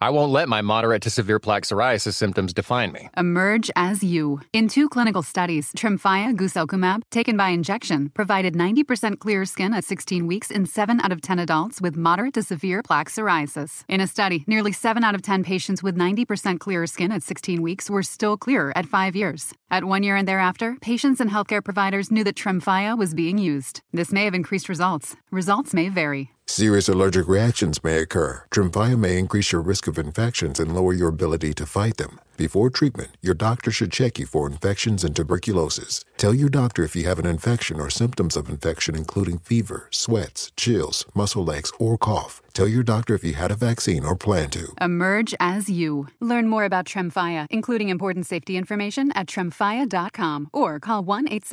I won't let my moderate to severe plaque psoriasis symptoms define me. Emerge as you. In 2 clinical studies, Tremfya guselkumab, taken by injection, provided 90% clearer skin at 16 weeks in 7 out of 10 adults with moderate to severe plaque psoriasis. In a study, nearly 7 out of 10 patients with 90% clearer skin at 16 weeks were still clearer at 5 years. At 1 year and thereafter, patients and healthcare providers knew that Tremfya was being used. This may have increased results. Results may vary. Serious allergic reactions may occur. Tremfya may increase your risk of infections and lower your ability to fight them. Before treatment, your doctor should check you for infections and tuberculosis. Tell your doctor if you have an infection or symptoms of infection, including fever, sweats, chills, muscle aches, or cough. Tell your doctor if you had a vaccine or plan to. Emerge as you. Learn more about Tremfya, including important safety information at tremfya.com or call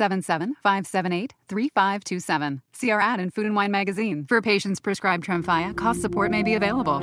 1-877-578-3527. See our ad in Food and Wine magazine. For patients prescribed Tremfya, cost support may be available.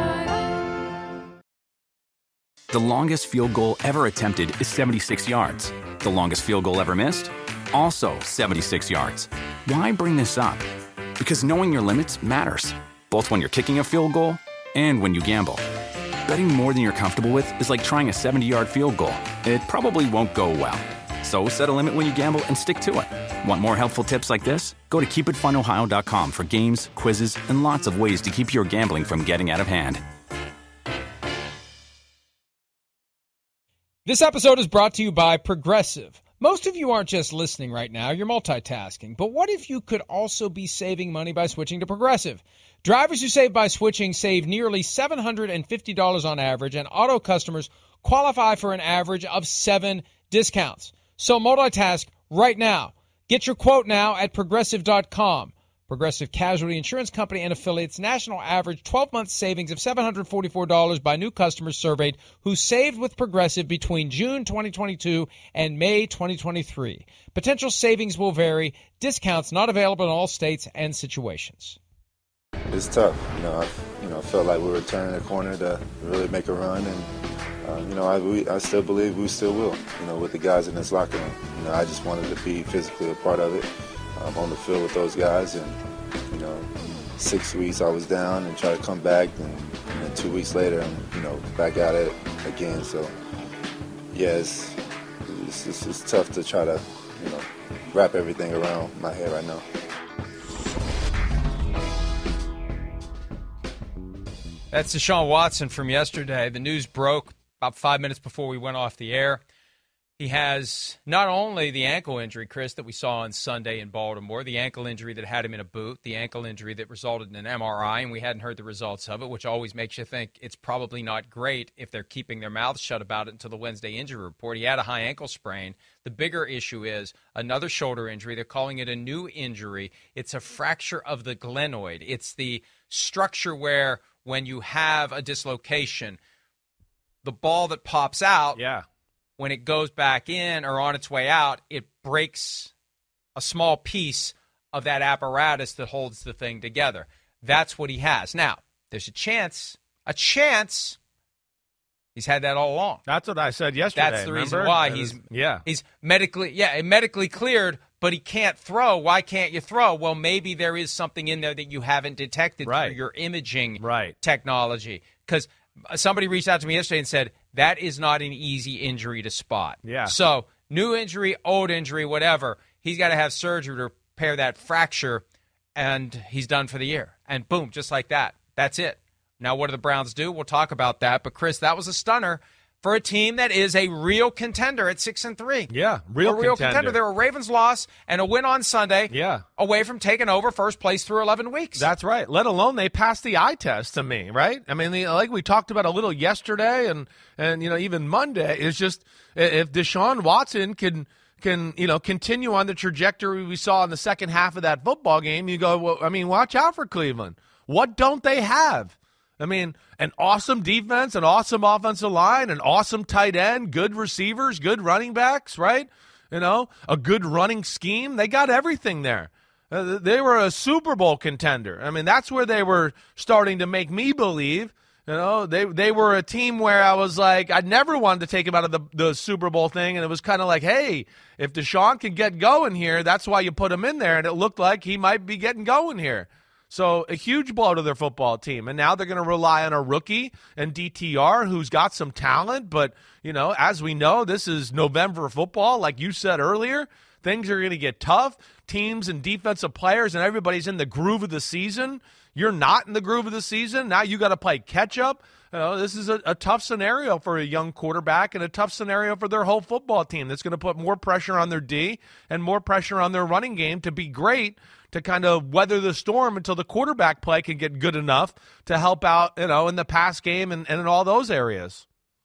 The longest field goal ever attempted is 76 yards. The longest field goal ever missed? Also 76 yards. Why bring this up? Because knowing your limits matters, both when you're kicking a field goal and when you gamble. Betting more than you're comfortable with is like trying a 70-yard field goal. It probably won't go well. So set a limit when you gamble and stick to it. Want more helpful tips like this? Go to keepitfunohio.com for games, quizzes, and lots of ways to keep your gambling from getting out of hand. This episode is brought to you by Progressive. Most of you aren't just listening right now, you're multitasking. But what if you could also be saving money by switching to Progressive? Drivers who save by switching save nearly $750 on average, and auto customers qualify for an average of 7 discounts. So multitask right now. Get your quote now at Progressive.com. Progressive Casualty Insurance Company and affiliates, national average 12-month savings of $744 by new customers surveyed who saved with Progressive between June 2022 and May 2023. Potential savings will vary. Discounts not available in all states and situations. It's tough. I felt like we were turning a corner to really make a run, and I still believe we still will. With the guys in this locker room, I just wanted to be physically a part of it. On the field with those guys, and 6 weeks I was down and try to come back, and 2 weeks later I'm back at it again. So yeah, it's tough to try to wrap everything around my head right now. That's Deshaun Watson from yesterday. The news broke about 5 minutes before we went off the air. He has not only the ankle injury, Chris, that we saw on Sunday in Baltimore, the ankle injury that had him in a boot, the ankle injury that resulted in an MRI, and we hadn't heard the results of it, which always makes you think it's probably not great if they're keeping their mouths shut about it until the Wednesday injury report. He had a high ankle sprain. The bigger issue is another shoulder injury. They're calling it a new injury. It's a fracture of the glenoid. It's the structure where when you have a dislocation, the ball that pops out, when it goes back in or on its way out, it breaks a small piece of that apparatus that holds the thing together. That's what he has. Now, there's a chance he's had that all along. That's what I said yesterday. That's the reason why he's medically cleared, but he can't throw. Why can't you throw? Well, maybe there is something in there that you haven't detected through your imaging technology. Because somebody reached out to me yesterday and said, that is not an easy injury to spot. Yeah. So new injury, old injury, whatever, he's got to have surgery to repair that fracture, and he's done for the year. And boom, just like that. That's it. Now, what do the Browns do? We'll talk about that. But, Chris, that was a stunner for a team that is a real contender at 6-3. Yeah, a real contender. They're a Ravens loss and a win on Sunday. Yeah. Away from taking over first place through 11 weeks. That's right. Let alone they passed the eye test to me, right? I mean, like we talked about a little yesterday and even Monday, is just if Deshaun Watson can continue on the trajectory we saw in the second half of that football game, you go, well, I mean, watch out for Cleveland. What don't they have? I mean, an awesome defense, an awesome offensive line, an awesome tight end, good receivers, good running backs, right? A good running scheme. They got everything there. They were a Super Bowl contender. I mean, that's where they were starting to make me believe. They were a team where I was like, I never wanted to take them out of the Super Bowl thing, and it was kind of like, hey, if Deshaun can get going here, that's why you put him in there, and it looked like he might be getting going here. So a huge blow to their football team. And now they're going to rely on a rookie and DTR who's got some talent. But, as we know, this is November football. Like you said earlier, things are going to get tough. Teams and defensive players and everybody's in the groove of the season. You're not in the groove of the season. Now you got to play catch up. This is a tough scenario for a young quarterback and a tough scenario for their whole football team. That's going to put more pressure on their D and more pressure on their running game to be great, to kind of weather the storm until the quarterback play can get good enough to help out, in the pass game and in all those areas.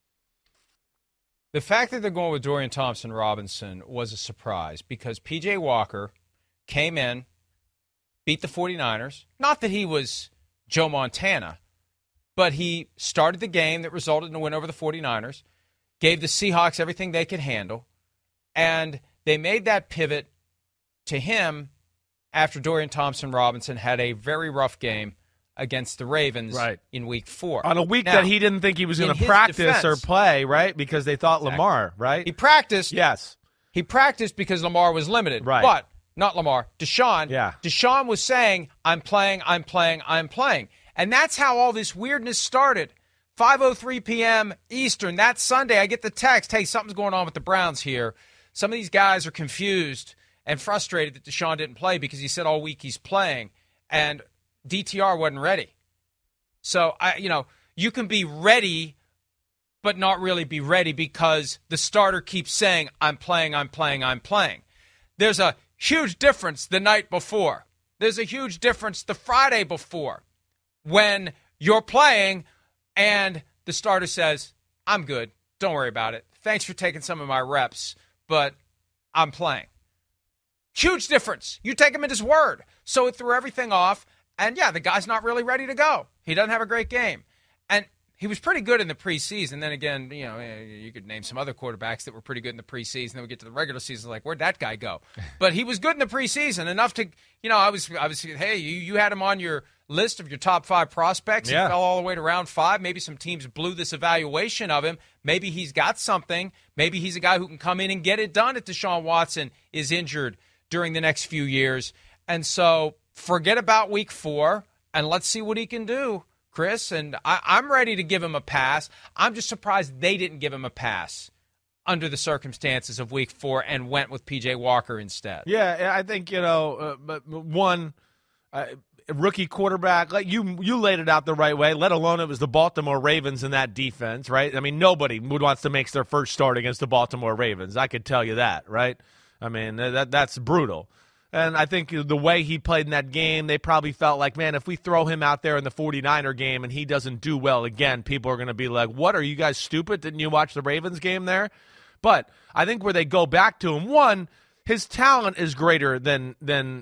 The fact that they're going with Dorian Thompson-Robinson was a surprise because P.J. Walker came in, beat the 49ers. Not that he was Joe Montana, but he started the game that resulted in a win over the 49ers, gave the Seahawks everything they could handle, and they made that pivot to him after Dorian Thompson-Robinson had a very rough game against the Ravens in Week 4. On a week that he didn't think he was going to practice or play, right? Because they thought Lamar, right? He practiced. Yes. He practiced because Lamar was limited. Right. But not Lamar, Deshaun. Yeah. Deshaun was saying, I'm playing. And that's how all this weirdness started. 5:03 p.m. Eastern, that Sunday, I get the text, hey, something's going on with the Browns here. Some of these guys are confused and frustrated that Deshaun didn't play because he said all week he's playing, and DTR wasn't ready. So, you can be ready but not really be ready because the starter keeps saying, I'm playing. There's a huge difference the night before. There's a huge difference the Friday before. When you're playing and the starter says, I'm good, don't worry about it. Thanks for taking some of my reps, but I'm playing. Huge difference. You take him at his word. So it threw everything off, and the guy's not really ready to go. He doesn't have a great game. And he was pretty good in the preseason. Then again, you could name some other quarterbacks that were pretty good in the preseason. Then we get to the regular season, like, where'd that guy go? But he was good in the preseason, enough to, I was hey, you had him on your list of your top 5 prospects. He fell all the way to round 5. Maybe some teams blew this evaluation of him. Maybe he's got something. Maybe he's a guy who can come in and get it done if Deshaun Watson is injured during the next few years. And so forget about Week 4, and let's see what he can do, Chris. And I'm ready to give him a pass. I'm just surprised they didn't give him a pass under the circumstances of Week 4 and went with P.J. Walker instead. Yeah, I think, but one rookie quarterback, like you laid it out the right way, let alone it was the Baltimore Ravens in that defense, right? I mean, nobody wants to make their first start against the Baltimore Ravens. I could tell you that, right? I mean, that's brutal. And I think the way he played in that game, they probably felt like, man, if we throw him out there in the 49er game and he doesn't do well again, people are going to be like, what, are you guys stupid? Didn't you watch the Ravens game there? But I think where they go back to him, one, his talent is greater than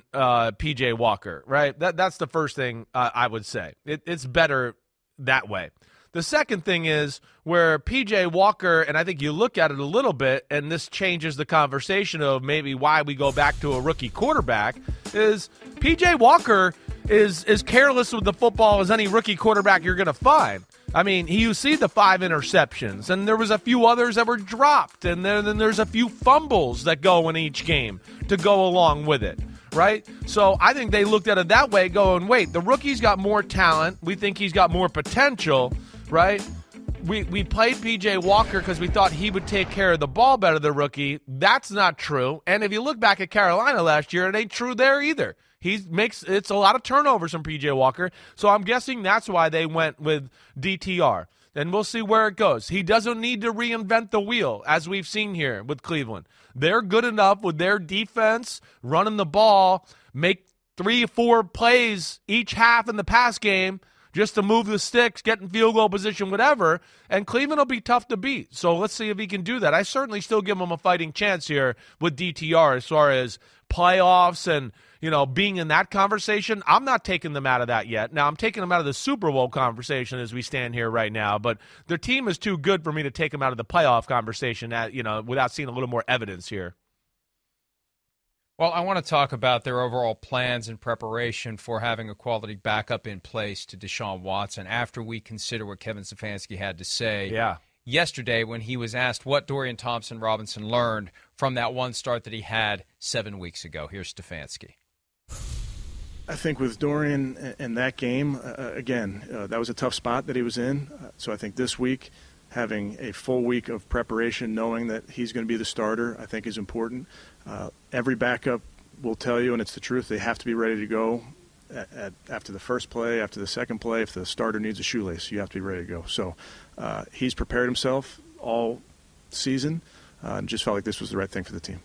P.J. Walker, right? That's the first thing I would say. It's better that way. The second thing is where P.J. Walker, and I think you look at it a little bit, and this changes the conversation of maybe why we go back to a rookie quarterback, is P.J. Walker is as careless with the football as any rookie quarterback you're going to find. I mean, you see the 5 interceptions, and there was a few others that were dropped, and then there's a few fumbles that go in each game to go along with it, right? So I think they looked at it that way, going, wait, the rookie's got more talent. We think he's got more potential, right? We played P.J. Walker because we thought he would take care of the ball better than the rookie. That's not true. And if you look back at Carolina last year, it ain't true there either. It's a lot of turnovers from P.J. Walker, so I'm guessing that's why they went with DTR. And we'll see where it goes. He doesn't need to reinvent the wheel, as we've seen here with Cleveland. They're good enough with their defense, running the ball, make 3 or 4 plays each half in the pass game just to move the sticks, get in field goal position, whatever, and Cleveland will be tough to beat. So let's see if he can do that. I certainly still give him a fighting chance here with DTR as far as playoffs and, being in that conversation. I'm not taking them out of that yet. Now, I'm taking them out of the Super Bowl conversation as we stand here right now, but their team is too good for me to take them out of the playoff conversation without seeing a little more evidence here. Well, I want to talk about their overall plans and preparation for having a quality backup in place to Deshaun Watson after we consider what Kevin Stefanski had to say yesterday when he was asked what Dorian Thompson-Robinson learned from that one start that he had 7 weeks ago. Here's Stefanski. I think with Dorian in that game, again, that was a tough spot that he was in. So I think this week, having a full week of preparation, knowing that he's going to be the starter, I think is important. Every backup will tell you, and it's the truth, they have to be ready to go after the first play, after the second play. If the starter needs a shoelace, you have to be ready to go. So he's prepared himself all season and just felt like this was the right thing for the team.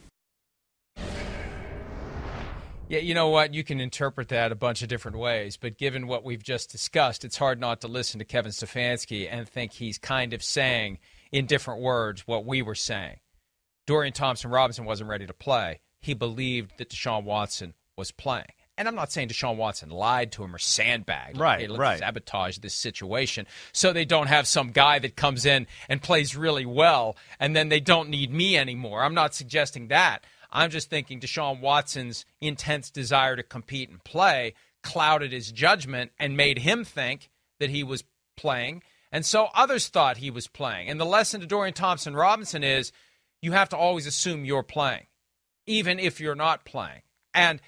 Yeah, you know what? You can interpret that a bunch of different ways, but given what we've just discussed, it's hard not to listen to Kevin Stefanski and think he's kind of saying in different words what we were saying. Dorian Thompson-Robinson wasn't ready to play. He believed that Deshaun Watson was playing. And I'm not saying Deshaun Watson lied to him or sandbagged. Right, let's sabotage this situation so they don't have some guy that comes in and plays really well and then they don't need me anymore. I'm not suggesting that. I'm just thinking Deshaun Watson's intense desire to compete and play clouded his judgment and made him think that he was playing. And so others thought he was playing. And the lesson to Dorian Thompson-Robinson is you have to always assume you're playing, even if you're not playing. And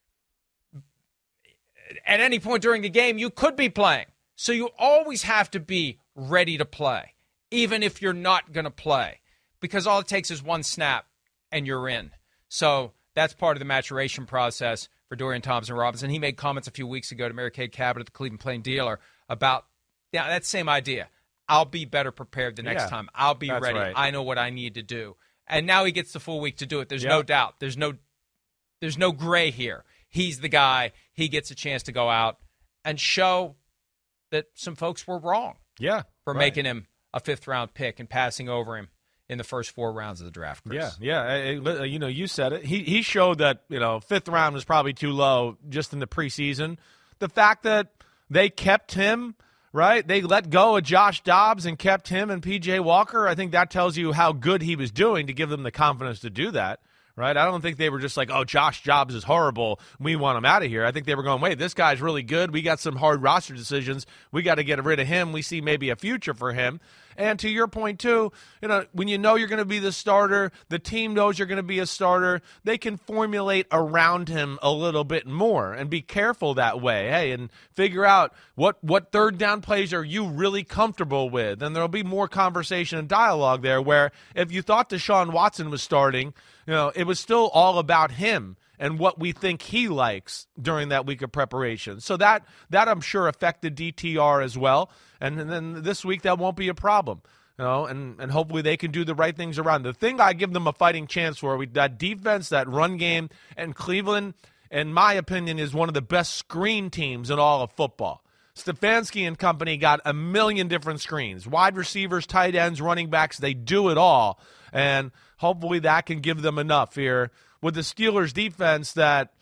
at any point during the game, you could be playing. So you always have to be ready to play, even if you're not going to play, because all it takes is one snap and you're in. So that's part of the maturation process for Dorian Thompson-Robinson. He made comments a few weeks ago to Mary Kay Cabot at the Cleveland Plain Dealer about that same idea. I'll be better prepared the next time. I'll be ready. Right. I know what I need to do. And now he gets the full week to do it. There's no doubt. There's no gray here. He's the guy. He gets a chance to go out and show that some folks were wrong for making him a fifth-round pick and passing over him in the first 4 rounds of the draft, Chris. You said it. He showed that, fifth round was probably too low just in the preseason. The fact that they kept him, right? They let go of Josh Dobbs and kept him and P.J. Walker. I think that tells you how good he was doing to give them the confidence to do that. Right? I don't think they were just like, oh, Josh Dobbs is horrible. We want him out of here. I think they were going, wait, this guy's really good. We got some hard roster decisions. We got to get rid of him. We see maybe a future for him. And to your point, too, when you know you're going to be the starter, the team knows you're going to be a starter, they can formulate around him a little bit more and be careful that way. Hey, and figure out what third down plays are you really comfortable with. And there'll be more conversation and dialogue there where if you thought Deshaun Watson was starting, it was still all about him and what we think he likes during that week of preparation. So that I'm sure affected DTR as well. And then this week that won't be a problem. And hopefully they can do the right things around. The thing I give them a fighting chance for, that defense, that run game, and Cleveland, in my opinion, is one of the best screen teams in all of football. Stefanski and company got a million different screens. Wide receivers, tight ends, running backs, they do it all. And hopefully that can give them enough here with the Steelers defense that,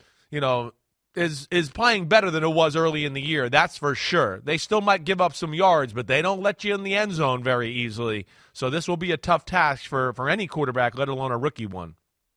is playing better than it was early in the year. That's for sure. They still might give up some yards, but they don't let you in the end zone very easily. So this will be a tough task for any quarterback, let alone a rookie one.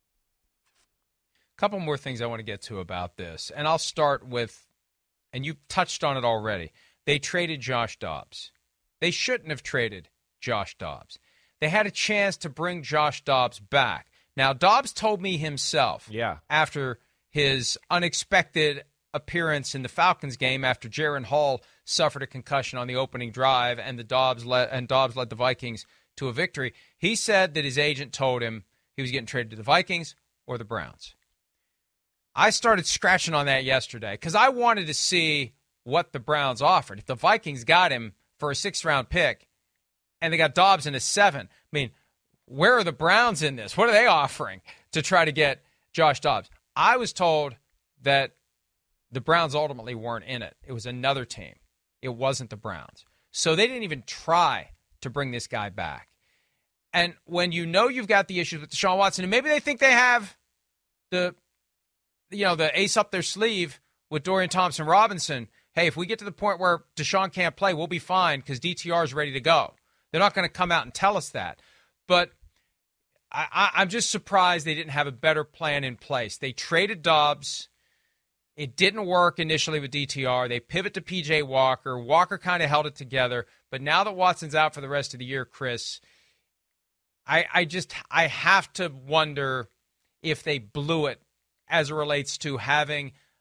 A couple more things I want to get to about this. And I'll start with, and you touched on it already, they traded Josh Dobbs. They shouldn't have traded Josh Dobbs. They had a chance to bring Josh Dobbs back. Now, Dobbs told me himself after his unexpected appearance in the Falcons game after Jaron Hall suffered a concussion on the opening drive and Dobbs led the Vikings to a victory. He said that his agent told him he was getting traded to the Vikings or the Browns. I started scratching on that yesterday because I wanted to see what the Browns offered. If the Vikings got him for a 6th-round pick and they got Dobbs in a 7, where are the Browns in this? What are they offering to try to get Josh Dobbs? I was told that the Browns ultimately weren't in it. It was another team. It wasn't the Browns. So they didn't even try to bring this guy back. And when you've got the issues with Deshaun Watson, and maybe they think they have the ace up their sleeve with Dorian Thompson-Robinson, hey, if we get to the point where Deshaun can't play, we'll be fine because DTR is ready to go. They're not going to come out and tell us that. But I'm just surprised they didn't have a better plan in place. They traded Dobbs. It didn't work initially with DTR. They pivot to P.J. Walker. Walker kind of held it together. But now that Watson's out for the rest of the year, Chris, I have to wonder if they blew it as it relates to having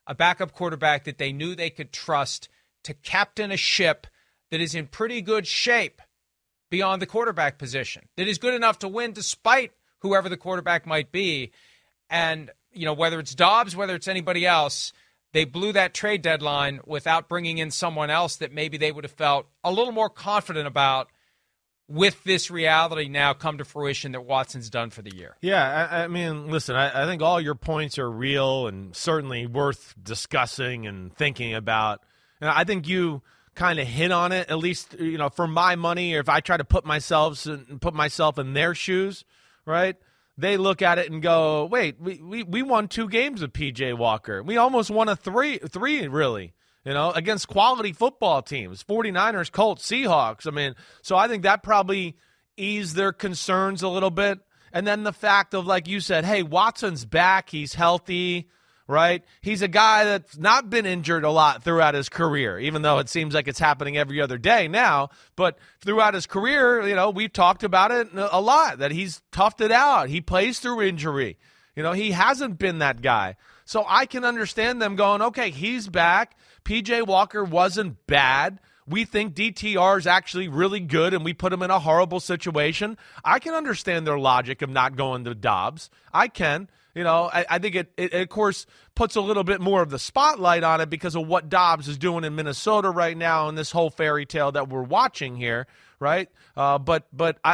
a backup quarterback that they knew they could trust to captain a ship that is in pretty good shape beyond the quarterback position, that is good enough to win despite whoever the quarterback might be. And, whether it's Dobbs, whether it's anybody else, they blew that trade deadline without bringing in someone else that maybe they would have felt a little more confident about with this reality now come to fruition that Watson's done for the year. Yeah, I mean, listen, I think all your points are real and certainly worth discussing and thinking about. And I think you kind of hit on it, at least, for my money, or if I try to put myself in their shoes, right? They look at it and go, wait, we won 2 games with P.J. Walker. We almost won a three really, against quality football teams, 49ers, Colts, Seahawks. I mean, so I think that probably eased their concerns a little bit. And then the fact of, like you said, hey, Watson's back, he's healthy, right? He's a guy that's not been injured a lot throughout his career, even though it seems like it's happening every other day now. But throughout his career, we've talked about it a lot, that he's toughed it out. He plays through injury. He hasn't been that guy. So I can understand them going, okay, he's back. P.J. Walker wasn't bad. We think DTR is actually really good, and we put him in a horrible situation. I can understand their logic of not going to Dobbs. I can. I think it, of course, puts a little bit more of the spotlight on it because of what Dobbs is doing in Minnesota right now and this whole fairy tale that we're watching here, right? But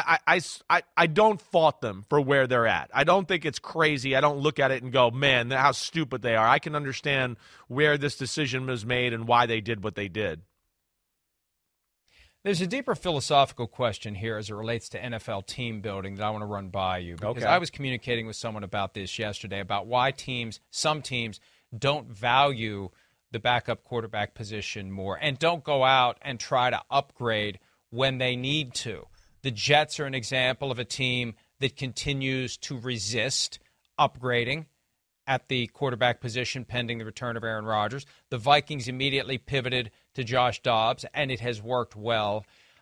I don't fault them for where they're at. I don't think it's crazy. I don't look at it and go, man, how stupid they are. I can understand where this decision was made and why they did what they did. There's a deeper philosophical question here as it relates to NFL team building that I want to run by you. Because I was communicating with someone about this yesterday, about why some teams don't value the backup quarterback position more and don't go out and try to upgrade when they need to. The Jets are an example of a team that continues to resist upgrading at the quarterback position pending the return of Aaron Rodgers. The Vikings immediately pivoted to Josh Dobbs, and it has worked well.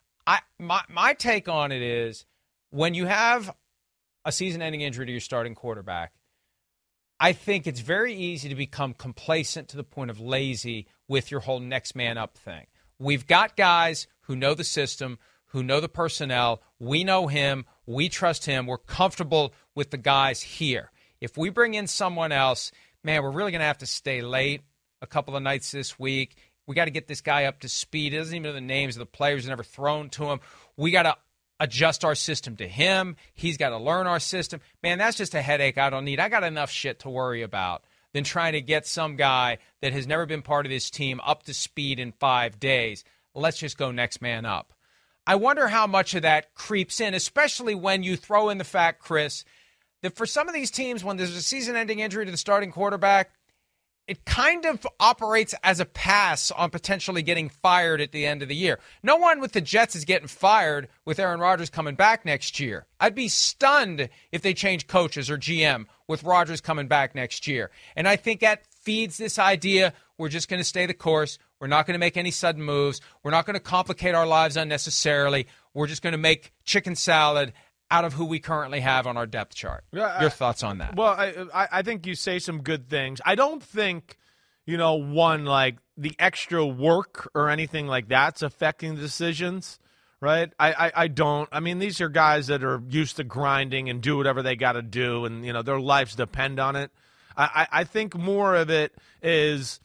My take on it is when you have a season-ending injury to your starting quarterback, I think it's very easy to become complacent to the point of lazy with your whole next man up thing. We've got guys who know the system, who know the personnel. We know him. We trust him. We're comfortable with the guys here. If we bring in someone else, man, we're really going to have to stay late a couple of nights this week. We got to get this guy up to speed. He doesn't even know the names of the players never thrown to him. We got to adjust our system to him. He's got to learn our system. Man, that's just a headache I don't need. I got enough shit to worry about than trying to get some guy that has never been part of this team up to speed in 5 days. Let's just go next man up. I wonder how much of that creeps in, especially when you throw in the fact, Chris, that for some of these teams, when there's a season-ending injury to the starting quarterback, it kind of operates as a pass on potentially getting fired at the end of the year. No one with the Jets is getting fired with Aaron Rodgers coming back next year. I'd be stunned if they change coaches or GM with Rodgers coming back next year. And I think that feeds this idea we're just going to stay the course. We're not going to make any sudden moves. We're not going to complicate our lives unnecessarily. We're just going to make chicken salad out of who we currently have on our depth chart. Your thoughts on that? Well, I think you say some good things. I don't think, like the extra work or anything like that's affecting the decisions, right? I don't. I mean, these are guys that are used to grinding and do whatever they got to do, and, their lives depend on it. I think more of it is,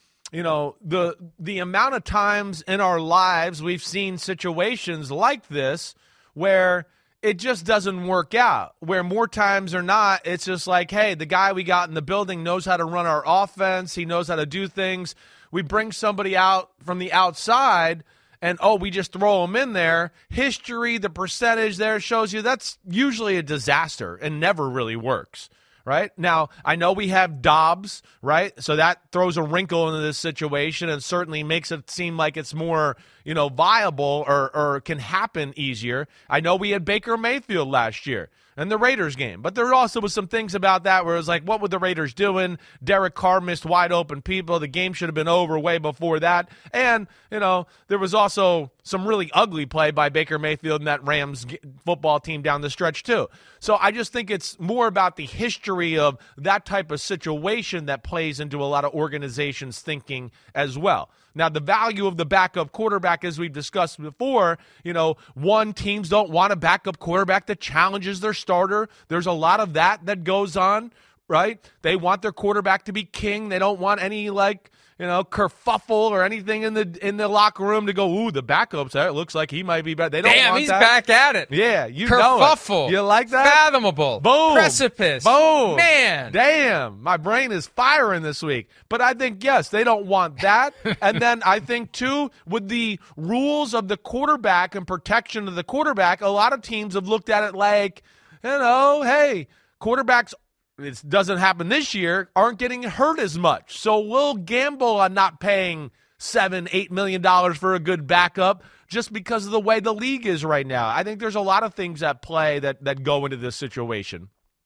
the amount of times in our lives we've seen situations like this where it just doesn't work out, where more times or not, it's just like, hey, the guy we got in the building knows how to run our offense. He knows how to do things. We bring somebody out from the outside and, we just throw them in there. History, the percentage there shows you that's usually a disaster and never really works. Right? Now, I know we have Dobbs, right? So that throws a wrinkle into this situation and certainly makes it seem like it's more, viable or can happen easier. I know we had Baker Mayfield last year in the Raiders game, but there also was some things about that where it was like, what were the Raiders doing? Derek Carr missed wide open people. The game should have been over way before that. And, there was also some really ugly play by Baker Mayfield and that Rams football team down the stretch too. So I just think it's more about the history of that type of situation that plays into a lot of organizations' thinking as well. Now, the value of the backup quarterback, as we've discussed before, teams don't want a backup quarterback that challenges their starter. There's a lot of that goes on, right? They want their quarterback to be king. They don't want any kerfuffle or anything in the locker room to go, ooh, the backup's there. It looks like he might be better. They don't want he's that. back at it. Yeah, you kerfuffle. know it. You like that? Fathomable. Boom. Precipice. Boom. Man. Damn, my brain is firing this week. But I think, yes, they don't want that. And then I think, too, with the rules of the quarterback and protection of the quarterback, a lot of teams have looked at it like, hey, quarterbacks, it doesn't happen this year, aren't getting hurt as much. So we'll gamble on not paying $7-8 million for a good backup just because of the way the league is right now. I think there's a lot of things at play that go into this situation.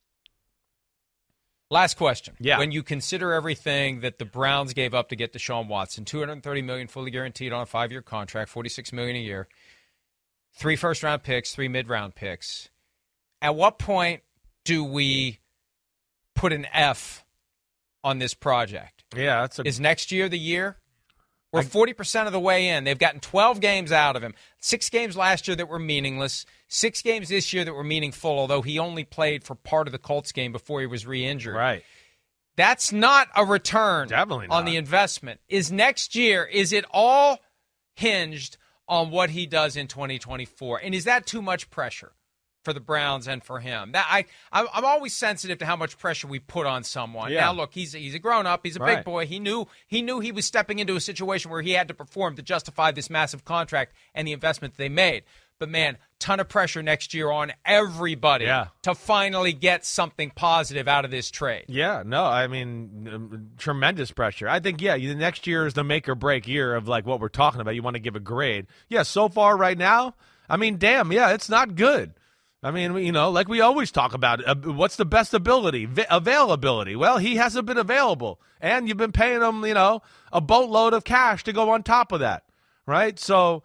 Last question. Yeah. When you consider everything that the Browns gave up to get Deshaun Watson, $230 million fully guaranteed on a 5-year contract, $46 million a year, 3 first-round picks, 3 mid-round picks, at what point do we put an F on this project? Yeah, is next year the year? We're 40% of the way in. They've gotten 12 games out of him. 6 games last year that were meaningless. 6 games this year that were meaningful, although he only played for part of the Colts game before he was re-injured. Right. That's not a return Definitely not. on the investment. Is next year, is it all hinged on what he does in 2024? And is that too much pressure for the Browns and for him? I'm always sensitive to how much pressure we put on someone. Yeah. Now, look, he's a grown-up. He's a Right. big boy. He knew he was stepping into a situation where he had to perform to justify this massive contract and the investment they made. But, man, ton of pressure next year on everybody to finally get something positive out of this trade. Yeah, no, I mean, tremendous pressure. I think, the next year is the make or break year of, like, what we're talking about. You want to give a grade. Yeah, so far right now, I mean, damn, it's not good. I mean, like we always talk about, what's the best ability? Availability. Well, he hasn't been available. And you've been paying him, a boatload of cash to go on top of that, right? So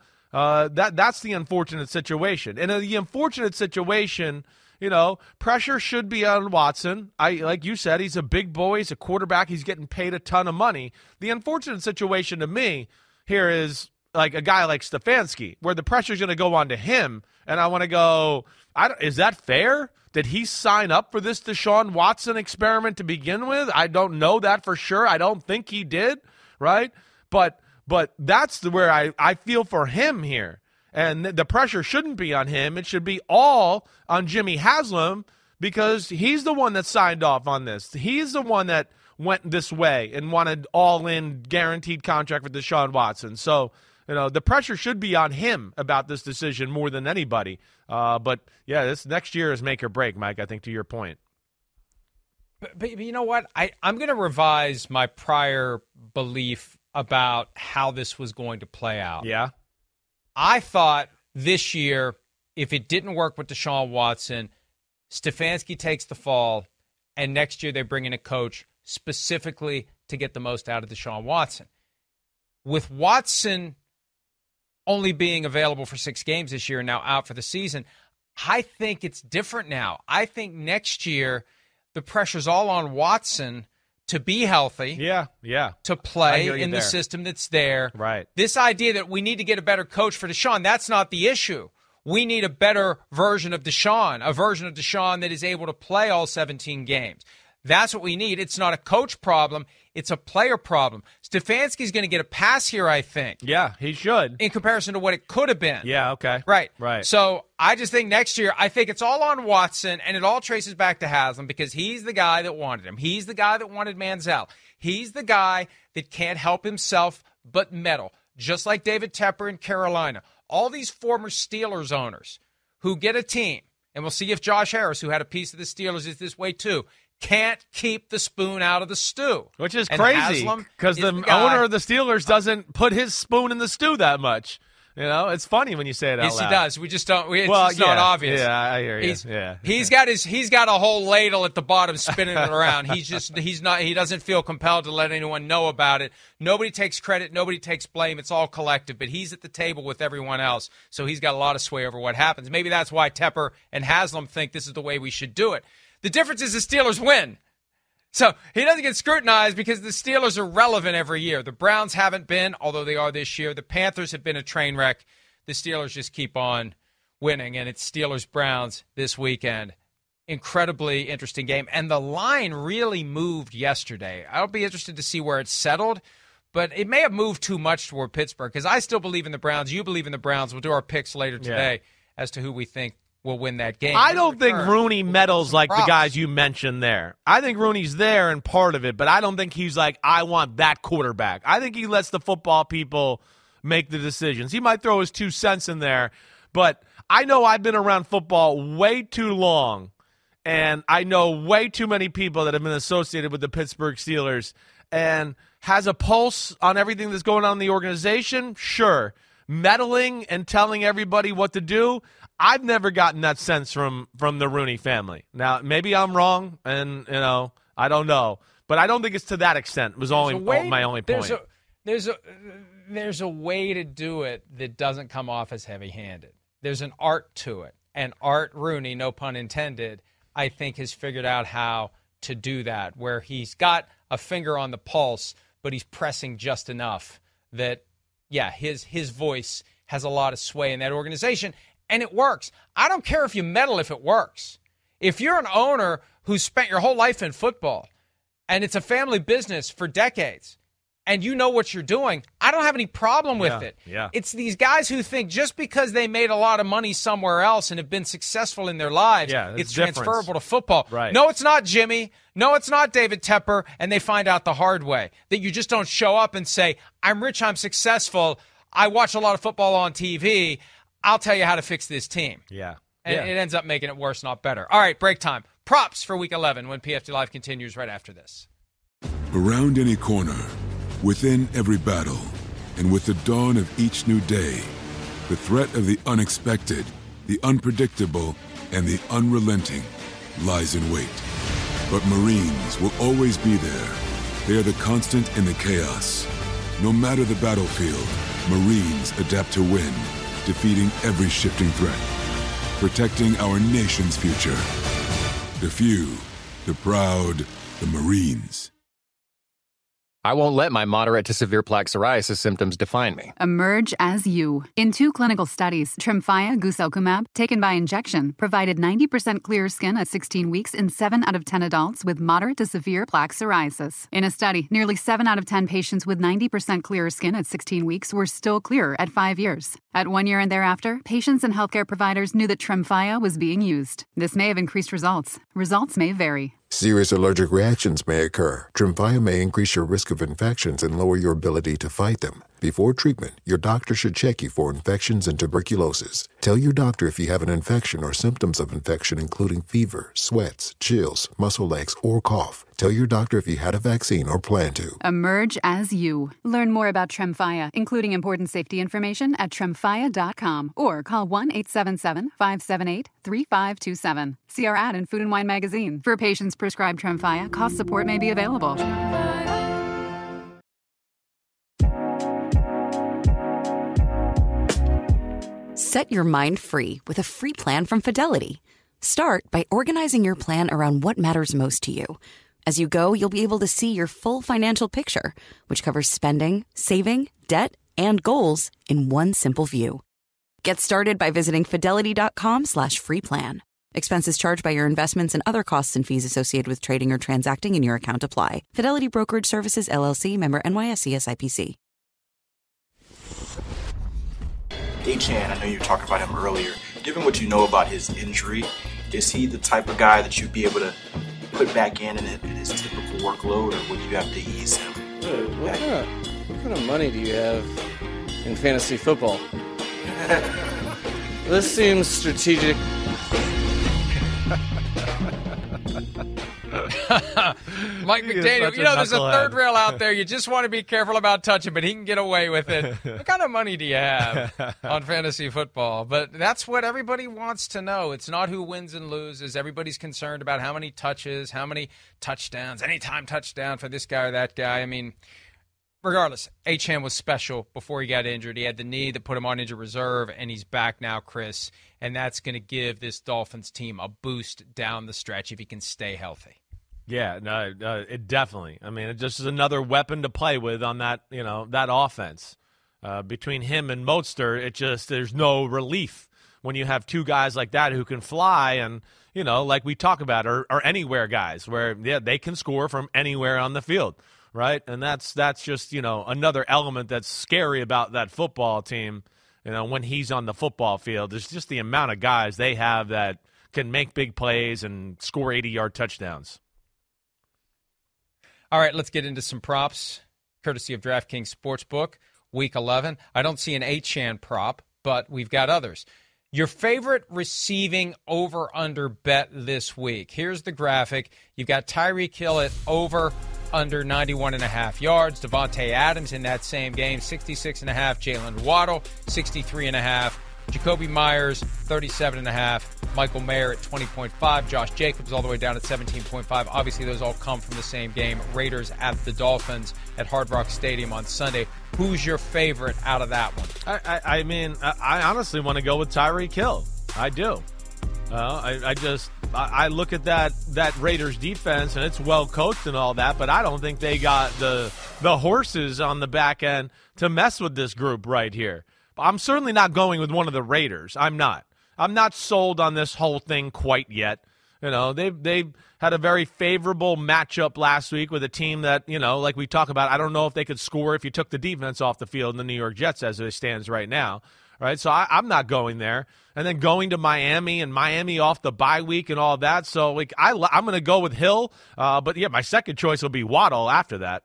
that's the unfortunate situation. And in the unfortunate situation, pressure should be on Watson. Like you said, he's a big boy. He's a quarterback. He's getting paid a ton of money. The unfortunate situation to me here is like a guy like Stefanski, where the pressure's going to go on to him. And I want to go, is that fair? Did he sign up for this Deshaun Watson experiment to begin with? I don't know that for sure. I don't think he did, right? But that's where I feel for him here. And the pressure shouldn't be on him. It should be all on Jimmy Haslam because he's the one that signed off on this. He's the one that went this way and wanted all-in guaranteed contract for Deshaun Watson. So, the pressure should be on him about this decision more than anybody. But this next year is make or break, Mike, I think, to your point. But you know what? I'm going to revise my prior belief about how this was going to play out. Yeah. I thought this year, if it didn't work with Deshaun Watson, Stefanski takes the fall, and next year they bring in a coach specifically to get the most out of Deshaun Watson. With Watson only being available for 6 games this year and now out for the season, I think it's different now. I think next year the pressure's all on Watson to be healthy. Yeah. To play in the system that's there. Right. This idea that we need to get a better coach for Deshaun, that's not the issue. We need a better version of Deshaun, a version of Deshaun that is able to play all 17 games. That's what we need. It's not a coach problem. It's a player problem. Stefanski's going to get a pass here, I think. Yeah, he should. In comparison to what it could have been. Yeah, okay. Right. Right. So I just think next year, I think it's all on Watson, and it all traces back to Haslam because he's the guy that wanted him. He's the guy that wanted Manziel. He's the guy that can't help himself but meddle, just like David Tepper in Carolina. All these former Steelers owners who get a team, and we'll see if Josh Harris, who had a piece of the Steelers, is this way too, can't keep the spoon out of the stew. Which is crazy because the owner of the Steelers doesn't put his spoon in the stew that much. You know, it's funny when you say it out loud. Yes, he does. We just don't. It's just not obvious. Yeah, I hear you. He's got a whole ladle at the bottom spinning it around. He doesn't feel compelled to let anyone know about it. Nobody takes credit. Nobody takes blame. It's all collective. But he's at the table with everyone else, so he's got a lot of sway over what happens. Maybe that's why Tepper and Haslam think this is the way we should do it. The difference is the Steelers win. So he doesn't get scrutinized because the Steelers are relevant every year. The Browns haven't been, although they are this year. The Panthers have been a train wreck. The Steelers just keep on winning, and it's Steelers-Browns this weekend. Incredibly interesting game. And the line really moved yesterday. I'll be interested to see where it settled, but it may have moved too much toward Pittsburgh because I still believe in the Browns. You believe in the Browns. We'll do our picks later today as to who we think will win that game. I don't think Rooney meddles like the guys you mentioned there. I think Rooney's there and part of it, but I don't think he's like, I want that quarterback. I think he lets the football people make the decisions. He might throw his 2 cents in there, but I know I've been around football way too long, and I know way too many people that have been associated with the Pittsburgh Steelers, and has a pulse on everything that's going on in the organization? Sure. Meddling and telling everybody what to do? I've never gotten that sense from the Rooney family. Now, maybe I'm wrong, and, I don't know. But I don't think it's to that extent. It was my only point. There's a way to do it that doesn't come off as heavy-handed. There's an art to it. And Art Rooney, no pun intended, I think has figured out how to do that, where he's got a finger on the pulse, but he's pressing just enough that, his voice has a lot of sway in that organization. And it works. I don't care if you meddle if it works. If you're an owner who's spent your whole life in football and it's a family business for decades and you know what you're doing, I don't have any problem with it. Yeah. It's these guys who think just because they made a lot of money somewhere else and have been successful in their lives, it's transferable to football. Right. No, it's not, Jimmy. No, it's not David Tepper. And they find out the hard way that you just don't show up and say, I'm rich, I'm successful, I watch a lot of football on TV, I'll tell you how to fix this team. Yeah. And it ends up making it worse, not better. All right, break time. Props for Week 11 when PFT Live continues right after this. Around any corner, within every battle, and with the dawn of each new day, the threat of the unexpected, the unpredictable, and the unrelenting lies in wait. But Marines will always be there. They are the constant in the chaos. No matter the battlefield, Marines adapt to win, defeating every shifting threat, protecting our nation's future. The few, the proud, the Marines. I won't let my moderate to severe plaque psoriasis symptoms define me. Emerge as you. In 2 clinical studies, Tremfya guselkumab, taken by injection, provided 90% clearer skin at 16 weeks in 7 out of 10 adults with moderate to severe plaque psoriasis. In a study, nearly 7 out of 10 patients with 90% clearer skin at 16 weeks were still clearer at 5 years. At 1 year and thereafter, patients and healthcare providers knew that Tremfya was being used. This may have increased results. Results may vary. Serious allergic reactions may occur. Tremfya may increase your risk of infections and lower your ability to fight them. Before treatment, your doctor should check you for infections and tuberculosis. Tell your doctor if you have an infection or symptoms of infection, including fever, sweats, chills, muscle aches, or cough. Tell your doctor if you had a vaccine or plan to. Emerge as you. Learn more about Tremfya, including important safety information at tremfya.com or call 1-877-578-3527. See our ad in Food and Wine magazine. For patients prescribed Tremfya, cost support may be available. Set your mind free with a free plan from Fidelity. Start by organizing your plan around what matters most to you. As you go, you'll be able to see your full financial picture, which covers spending, saving, debt, and goals in one simple view. Get started by visiting fidelity.com/free plan. Expenses charged by your investments and other costs and fees associated with trading or transacting in your account apply. Fidelity Brokerage Services, LLC, member NYSE SIPC. Achane, I know you were talking about him earlier. Given what you know about his injury, is he the type of guy that you'd be able to put back in his typical workload, or would you have to ease him? What kind of money do you have in fantasy football? This seems strategic. Mike McDaniel, there's a third rail out there. You just want to be careful about touching, but he can get away with it. What kind of money do you have on fantasy football? But that's what everybody wants to know. It's not who wins and loses. Everybody's concerned about how many touches, how many touchdowns, anytime touchdown for this guy or that guy. I mean, regardless, Achane was special before he got injured. He had the knee that put him on injured reserve, and he's back now, Chris. And that's going to give this Dolphins team a boost down the stretch if he can stay healthy. Yeah, no, it definitely. I mean, it just is another weapon to play with on that, that offense. Between him and Mostert, there's no relief when you have two guys like that who can fly and, like we talk about, are anywhere guys where, they can score from anywhere on the field. Right, and that's just another element that's scary about that football team. When he's on the football field, there's just the amount of guys they have that can make big plays and score 80-yard touchdowns. All right, let's get into some props, courtesy of DraftKings Sportsbook, Week 11. I don't see an Achane prop, but we've got others. Your favorite receiving over-under bet this week. Here's the graphic. You've got Tyreek Hill at over-under 91.5 yards. Devontae Adams in that same game, 66.5. Jalen Waddle, 63.5. Jacoby Myers, 37.5. Michael Mayer at 20.5. Josh Jacobs all the way down at 17.5. Obviously, those all come from the same game. Raiders at the Dolphins at Hard Rock Stadium on Sunday. Who's your favorite out of that one? I honestly want to go with Tyreek Hill. I do. I look at that Raiders defense, and it's well coached and all that, but I don't think they got the horses on the back end to mess with this group right here. I'm certainly not going with one of the Raiders. I'm not sold on this whole thing quite yet. They had a very favorable matchup last week with a team that, like we talk about, I don't know if they could score if you took the defense off the field in the New York Jets as it stands right now. Right, so I'm not going there. And then going to Miami and Miami off the bye week and all that. So I'm going to go with Hill. But my second choice will be Waddle after that.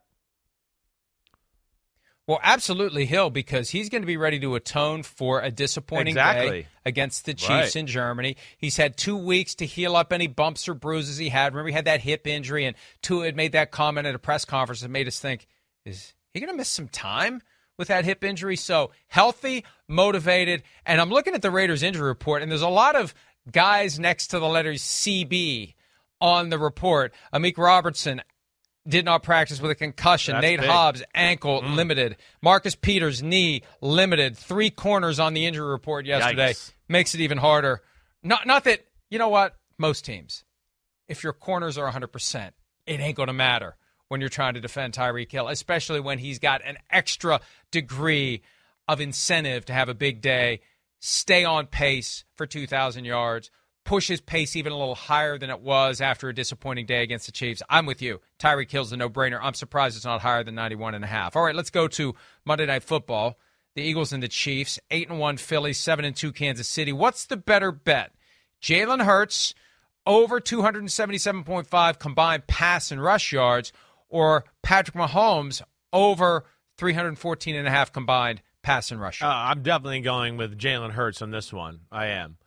Well, absolutely Hill, because he's going to be ready to atone for a disappointing day against the Chiefs in Germany. He's had 2 weeks to heal up any bumps or bruises he had. Remember, he had that hip injury, and Tua had made that comment at a press conference that made us think, is he going to miss some time with that hip injury? So healthy, motivated, and I'm looking at the Raiders injury report, and there's a lot of guys next to the letters CB on the report. Amik Robertson did not practice with a concussion. That's Nate big. Hobbs, ankle, limited. Marcus Peters, knee, limited. 3 corners on the injury report yesterday. Yikes. Makes it even harder. Not that, you know what, most teams, if your corners are 100%, it ain't going to matter when you're trying to defend Tyreek Hill, especially when he's got an extra degree of incentive to have a big day, stay on pace for 2,000 yards, push his pace even a little higher than it was after a disappointing day against the Chiefs. I'm with you. Tyreek Hill's a no-brainer. I'm surprised it's not higher than 91.5. All right, let's go to Monday Night Football. The Eagles and the Chiefs, 8-1 Philly, 7-2 Kansas City. What's the better bet? Jalen Hurts over 277.5 combined pass and rush yards, or Patrick Mahomes over 314.5 combined pass and rush yards? I'm definitely going with Jalen Hurts on this one. I am.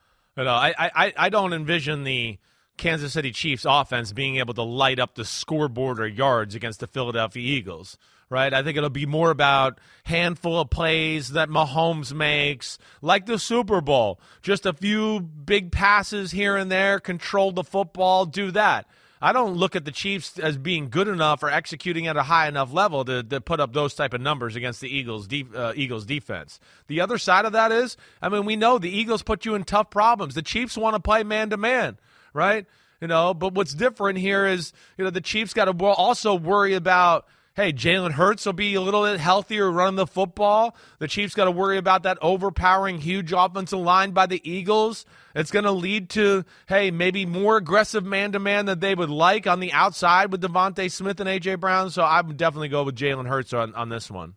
I don't envision the Kansas City Chiefs offense being able to light up the scoreboard or yards against the Philadelphia Eagles, right? I think it'll be more about handful of plays that Mahomes makes, like the Super Bowl. Just a few big passes here and there, control the football, do that. I don't look at the Chiefs as being good enough or executing at a high enough level to put up those type of numbers against the Eagles defense. The other side of that is, we know the Eagles put you in tough problems. The Chiefs want to play man-to-man, right? But what's different here is, the Chiefs got to also worry about, hey, Jalen Hurts will be a little bit healthier running the football. The Chiefs got to worry about that overpowering huge offensive line by the Eagles. It's going to lead to, hey, maybe more aggressive man-to-man than they would like on the outside with Devontae Smith and A.J. Brown. So I would definitely go with Jalen Hurts on this one.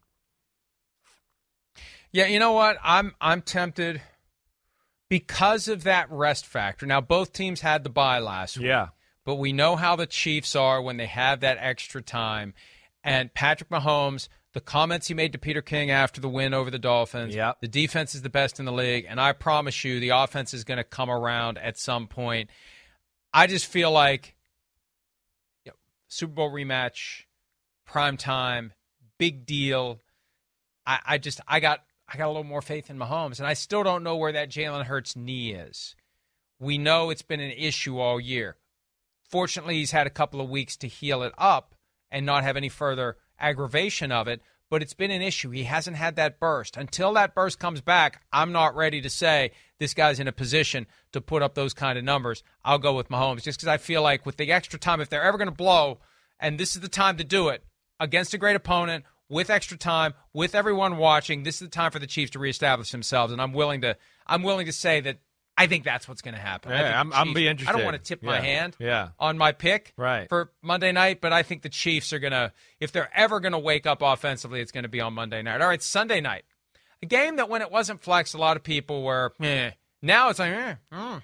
Yeah, you know what? I'm tempted because of that rest factor. Now, both teams had the bye last week. Yeah. But we know how the Chiefs are when they have that extra time. And Patrick Mahomes, the comments he made to Peter King after the win over the Dolphins, the defense is the best in the league, and I promise you the offense is going to come around at some point. I just feel like Super Bowl rematch, prime time, big deal. I got a little more faith in Mahomes, and I still don't know where that Jalen Hurts knee is. We know it's been an issue all year. Fortunately, he's had a couple of weeks to heal it up and not have any further aggravation of it, but it's been an issue. He hasn't had that burst. Until that burst comes back, I'm not ready to say this guy's in a position to put up those kind of numbers. I'll go with Mahomes just because I feel like with the extra time, if they're ever going to blow, and this is the time to do it against a great opponent, with extra time, with everyone watching, this is the time for the Chiefs to reestablish themselves, and I'm willing to say that I think that's what's going to happen. Yeah, I'm be interested. I don't want to tip my hand Yeah. on my pick Right. for Monday night, but I think the Chiefs are going to, if they're ever going to wake up offensively, it's going to be on Monday night. All right, Sunday night. A game that when it wasn't flexed, a lot of people were, Now it's like,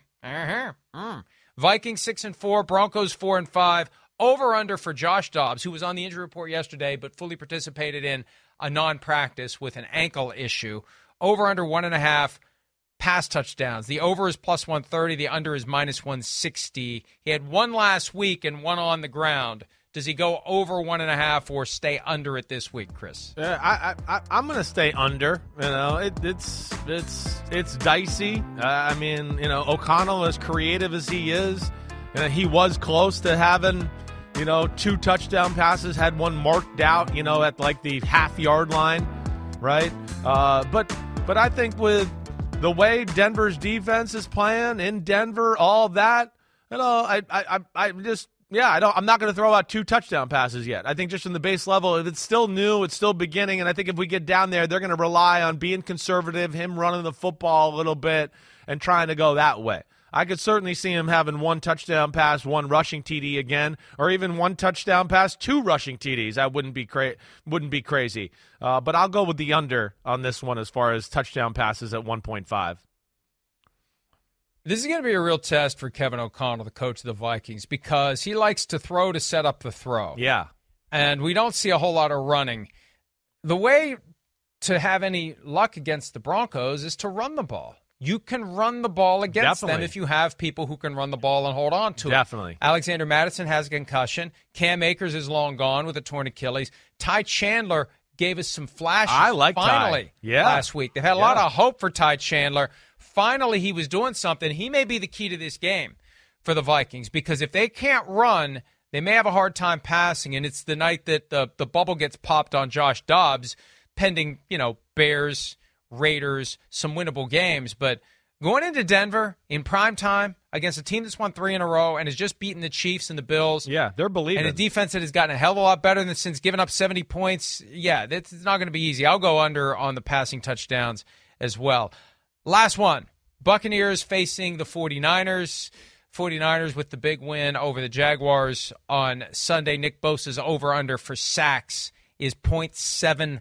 Vikings 6-4, Broncos 4-5. Over-under for Josh Dobbs, who was on the injury report yesterday but fully participated in a non-practice with an ankle issue. Over-under 1.5 pass touchdowns. The over is plus 130. The under is minus 160. He had one last week and one on the ground. Does he go over 1.5 or stay under it this week, Chris? I'm going to stay under. You know, it's dicey. I mean, you know, O'Connell, as creative as he is, he was close to having, 2 touchdown passes, had one marked out, at like the half-yard line, right? But I think with the way Denver's defense is playing in Denver, all that, I'm not going to throw out 2 touchdown passes yet. I think just from the base level, it's still new, it's still beginning, and I think if we get down there, they're going to rely on being conservative, him running the football a little bit, and trying to go that way. I could certainly see him having 1 touchdown pass, 1 rushing TD again, or even 1 touchdown pass, 2 rushing TDs. That wouldn't be crazy. But I'll go with the under on this one as far as touchdown passes at 1.5. This is going to be a real test for Kevin O'Connell, the coach of the Vikings, because he likes to throw to set up the throw. Yeah. And we don't see a whole lot of running. The way to have any luck against the Broncos is to run the ball. You can run the ball against them if you have people who can run the ball and hold on to it. Definitely. Alexander Mattison has a concussion. Cam Akers is long gone with a torn Achilles. Ty Chandler gave us some flashes finally last week. They've had a lot of hope for Ty Chandler. Finally, he was doing something. He may be the key to this game for the Vikings because if they can't run, they may have a hard time passing, and it's the night that the bubble gets popped on Josh Dobbs, pending, Bears, Raiders, some winnable games. But going into Denver in prime time against a team that's won 3 in a row and has just beaten the Chiefs and the Bills. Yeah, they're believing. And a defense that has gotten a hell of a lot better since giving up 70 points. Yeah, it's not going to be easy. I'll go under on the passing touchdowns as well. Last one. Buccaneers facing the 49ers. 49ers with the big win over the Jaguars on Sunday. Nick Bosa's over-under for sacks is 0.75.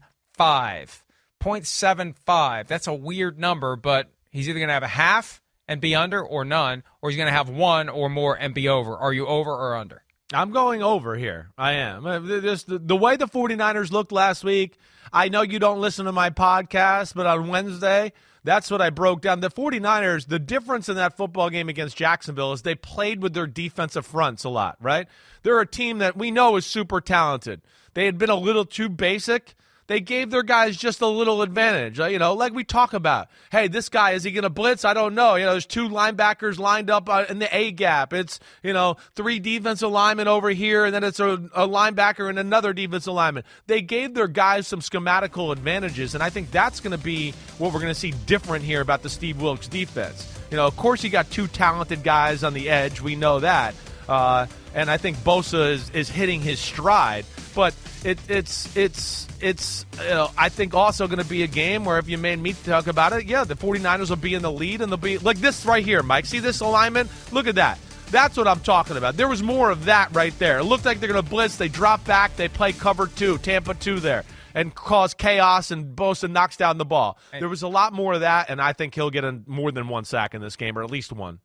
0.75. That's a weird number, but he's either going to have a half and be under or none, or he's going to have 1 or more and be over. Are you over or under? I'm going over here. I am. The way the 49ers looked last week, I know you don't listen to my podcast, but on Wednesday, that's what I broke down. The 49ers, the difference in that football game against Jacksonville is they played with their defensive fronts a lot, right? They're a team that we know is super talented. They had been a little too basic. They gave their guys just a little advantage, like we talk about. Hey, this guy, is he going to blitz? I don't know. There's 2 linebackers lined up in the A gap. It's, 3 defensive linemen over here, and then it's a linebacker and another defensive lineman. They gave their guys some schematical advantages, and I think that's going to be what we're going to see different here about the Steve Wilks defense. Of course, you got 2 talented guys on the edge. We know that. And I think Bosa is hitting his stride, but it's I think also going to be a game where if you made me talk about it, the 49ers will be in the lead and they'll be like this right here, Mike. See this alignment? Look at that. That's what I'm talking about. There was more of that right there. It looked like they're going to blitz. They drop back. They play cover 2, Tampa 2 there, and cause chaos, and Bosa knocks down the ball. There was a lot more of that, and I think he'll get more than 1 sack in this game, or at least 1.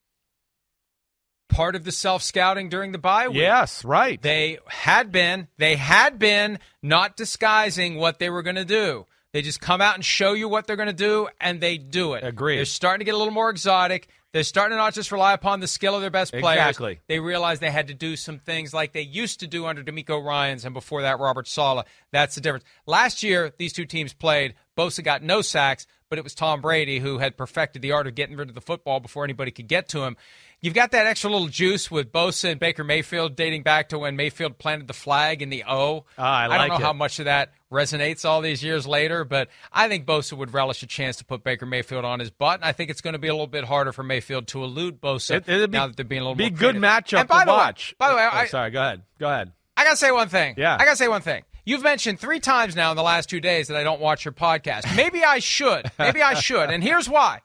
Part of the self-scouting during the bye week. Yes, right. They had been not disguising what they were going to do. They just come out and show you what they're going to do, and they do it. Agreed. They're starting to get a little more exotic. They're starting to not just rely upon the skill of their best players. Exactly. They realized they had to do some things like they used to do under D'Amico Ryans and before that Robert Saleh. That's the difference. Last year, these two teams played. Bosa got no sacks, but it was Tom Brady who had perfected the art of getting rid of the football before anybody could get to him. You've got that extra little juice with Bosa and Baker Mayfield dating back to when Mayfield planted the flag in the O. I don't know how much of that resonates all these years later, but I think Bosa would relish a chance to put Baker Mayfield on his butt, and I think it's going to be a little bit harder for Mayfield to elude Bosa now that they're being a little more creative. Be a good matchup to watch. By the way, sorry, go ahead. I got to say one thing. Yeah. I got to say one thing. You've mentioned 3 times now in the last 2 days that I don't watch your podcast. Maybe I should. And here's why.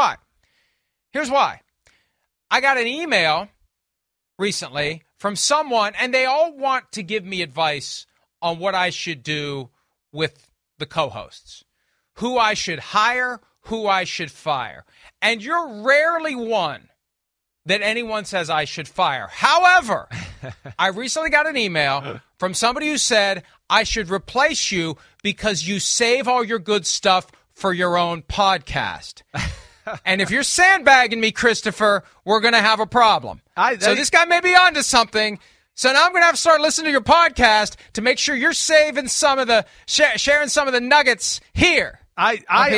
I got an email recently from someone, and they all want to give me advice on what I should do with the co-hosts, who I should hire, who I should fire. And you're rarely one that anyone says I should fire. However, I recently got an email from somebody who said I should replace you because you save all your good stuff for your own podcast. And if you're sandbagging me, Christopher, we're going to have a problem. So this guy may be onto something. So now I'm going to have to start listening to your podcast to make sure you're saving some of the sharing some of the nuggets here. You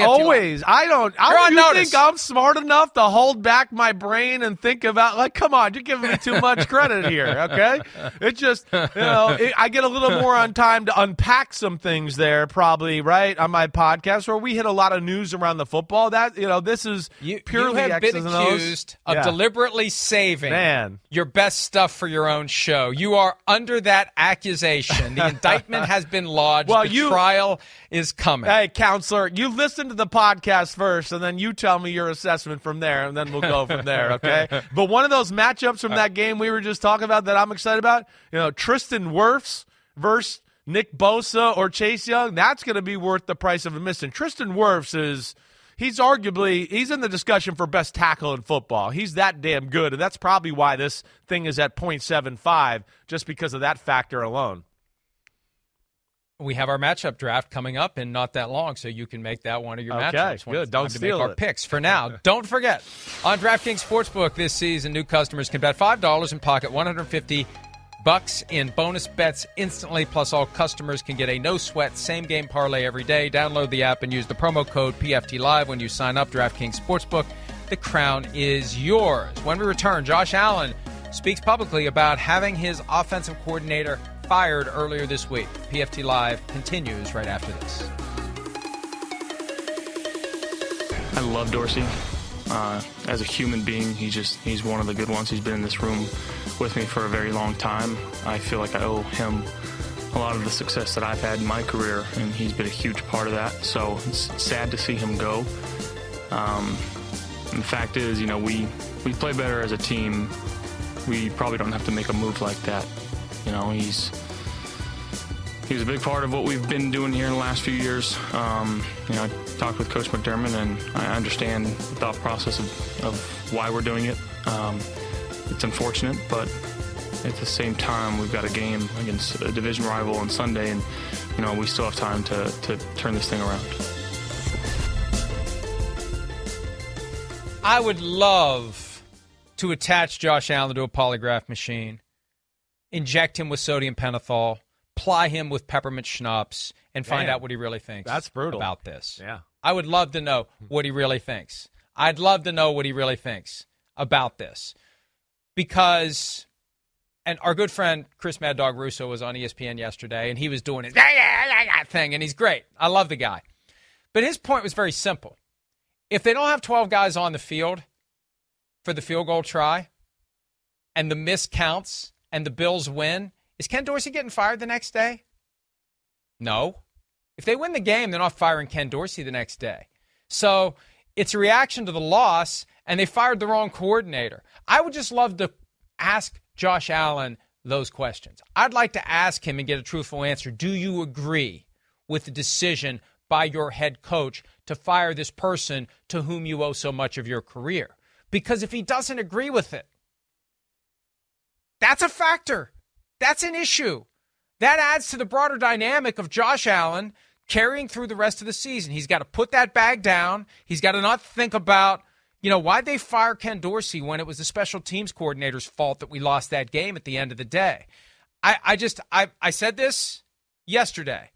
think I'm smart enough to hold back my brain and think about, like, come on, you're giving me too much credit here, okay? It's just, I get a little more on time to unpack some things there, probably, right, on my podcast where we hit a lot of news around the football. That, this is purely You have been accused of deliberately saving your best stuff for your own show. You are under that accusation. The indictment has been lodged. The trial is coming. Hey, counselor, you listen to the podcast first, and then you tell me your assessment from there, and then we'll go from there, okay? But one of those matchups from that game we were just talking about that I'm excited about, Tristan Wirfs versus Nick Bosa or Chase Young, that's going to be worth the price of admission. Tristan Wirfs he's in the discussion for best tackle in football. He's that damn good, and that's probably why this thing is at 0.75, just because of that factor alone. We have our matchup draft coming up in not that long, so you can make that one of your matchups. Good. Don't steal our picks for now. Don't forget, on DraftKings Sportsbook this season, new customers can bet $5 and pocket $150 in bonus bets instantly. Plus, all customers can get a no-sweat same-game parlay every day. Download the app and use the promo code PFTLive when you sign up. DraftKings Sportsbook, the crown is yours. When we return, Josh Allen speaks publicly about having his offensive coordinator fired earlier this week. PFT Live continues right after this. I love Dorsey. As a human being, he's one of the good ones. He's been in this room with me for a very long time. I feel like I owe him a lot of the success that I've had in my career, and he's been a huge part of that. So it's sad to see him go. And the fact is, we play better as a team. We probably don't have to make a move like that. He's a big part of what we've been doing here in the last few years. I talked with Coach McDermott, and I understand the thought process of why we're doing it. It's unfortunate, but at the same time, we've got a game against a division rival on Sunday, and we still have time to turn this thing around. I would love to attach Josh Allen to a polygraph machine, inject him with sodium pentothal, ply him with peppermint schnapps, and find out what he really thinks. That's brutal. About this. Yeah. I would love to know what he really thinks. I'd love to know what he really thinks about this. Because, and our good friend Chris Mad Dog Russo was on ESPN yesterday, and he was doing his thing, and he's great. I love the guy. But his point was very simple. If they don't have 12 guys on the field for the field goal try, and the miss counts, and the Bills win, is Ken Dorsey getting fired the next day? No. If they win the game, they're not firing Ken Dorsey the next day. So it's a reaction to the loss, and they fired the wrong coordinator. I would just love to ask Josh Allen those questions. I'd like to ask him and get a truthful answer. Do you agree with the decision by your head coach to fire this person to whom you owe so much of your career? Because if he doesn't agree with it, that's a factor. That's an issue. That adds to the broader dynamic of Josh Allen carrying through the rest of the season. He's got to put that bag down. He's got to not think about, Why'd they fire Ken Dorsey when it was the special teams coordinator's fault that we lost that game at the end of the day? I said this yesterday.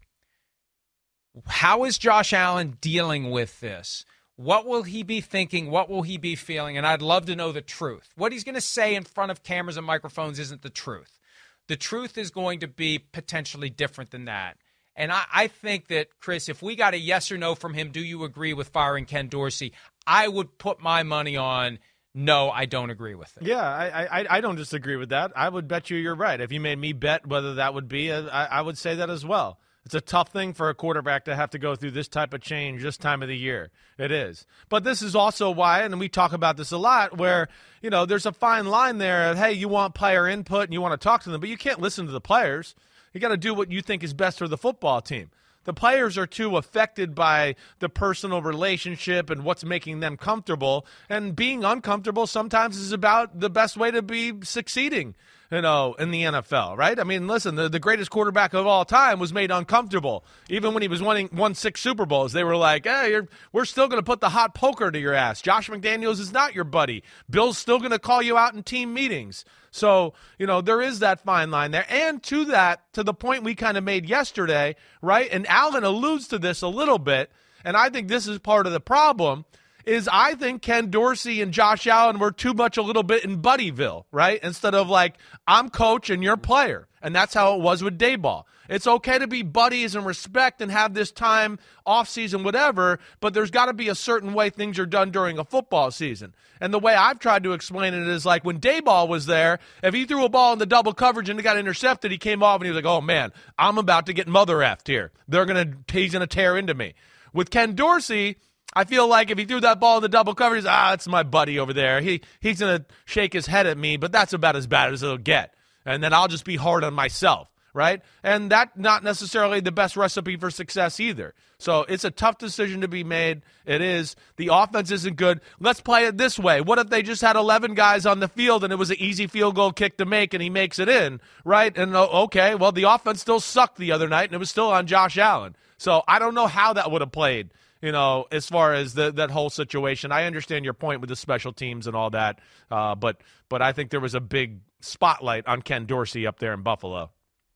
How is Josh Allen dealing with this? What will he be thinking? What will he be feeling? And I'd love to know the truth. What he's going to say in front of cameras and microphones isn't the truth. The truth is going to be potentially different than that. And I think that, Chris, if we got a yes or no from him, do you agree with firing Ken Dorsey? I would put my money on no, I don't agree with it. Yeah, I don't disagree with that. I would bet you're right. If you made me bet whether that would be, I would say that as well. It's a tough thing for a quarterback to have to go through this type of change this time of the year. It is. But this is also why, and we talk about this a lot, where, there's a fine line there of, hey, you want player input and you want to talk to them, but you can't listen to the players. You got to do what you think is best for the football team. The players are too affected by the personal relationship and what's making them comfortable. And being uncomfortable sometimes is about the best way to be succeeding, in the NFL, right? I mean, listen, the greatest quarterback of all time was made uncomfortable. Even when he was won 6 Super Bowls, they were like, hey, we're still going to put the hot poker to your ass. Josh McDaniels is not your buddy. Bill's still going to call you out in team meetings. So, there is that fine line there. And to the point we kind of made yesterday, right? And Allen alludes to this a little bit, and I think this is part of the problem, is I think Ken Dorsey and Josh Allen were too much a little bit in Buddyville, right? Instead of like, I'm coach and you're player. And that's how it was with Daboll. It's okay to be buddies and respect and have this time off season, whatever, but there's got to be a certain way things are done during a football season. And the way I've tried to explain it is like when Daboll was there, if he threw a ball in the double coverage and it got intercepted, he came off and he was like, oh man, I'm about to get mother effed here. He's going to tear into me. With Ken Dorsey, I feel like if he threw that ball in the double coverage, it's my buddy over there. He's going to shake his head at me, but that's about as bad as it'll get. And then I'll just be hard on myself, right? And that's not necessarily the best recipe for success either. So it's a tough decision to be made. It is. The offense isn't good. Let's play it this way. What if they just had 11 guys on the field and it was an easy field goal kick to make and he makes it in, right? And okay, well, the offense still sucked the other night and it was still on Josh Allen. So I don't know how that would have played, as far as that whole situation. I understand your point with the special teams and all that, but I think there was a big spotlight on Ken Dorsey up there in Buffalo.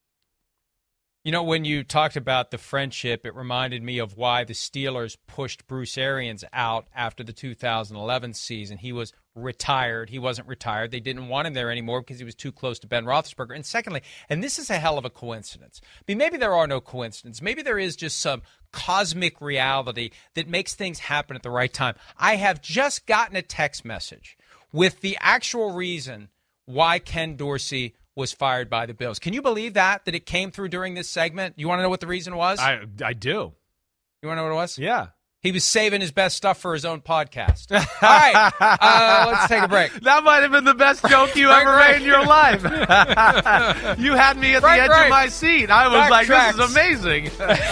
When you talked about the friendship, it reminded me of why the Steelers pushed Bruce Arians out after the 2011 season. He was retired. He wasn't retired. They didn't want him there anymore because he was too close to Ben Roethlisberger. And secondly, and this is a hell of a coincidence. I mean, maybe there are no coincidences. Maybe there is just some cosmic reality that makes things happen at the right time. I have just gotten a text message with the actual reason why Ken Dorsey was fired by the Bills. Can you believe that it came through during this segment? You want to know what the reason was? I do. You want to know what it was? Yeah. He was saving his best stuff for his own podcast. All right, let's take a break. That might have been the best joke you ever made in your life. You had me at the edge of my seat. I was like, this is amazing.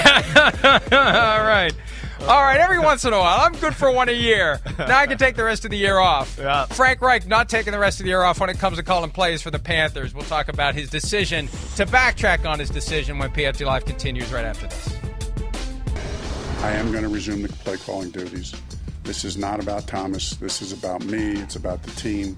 All right, every once in a while. I'm good for one a year. Now I can take the rest of the year off. Yeah. Frank Reich not taking the rest of the year off when it comes to calling plays for the Panthers. We'll talk about his decision to backtrack on his decision when PFT Live continues right after this. I am going to resume the play calling duties. This is not about Thomas. This is about me. It's about the team.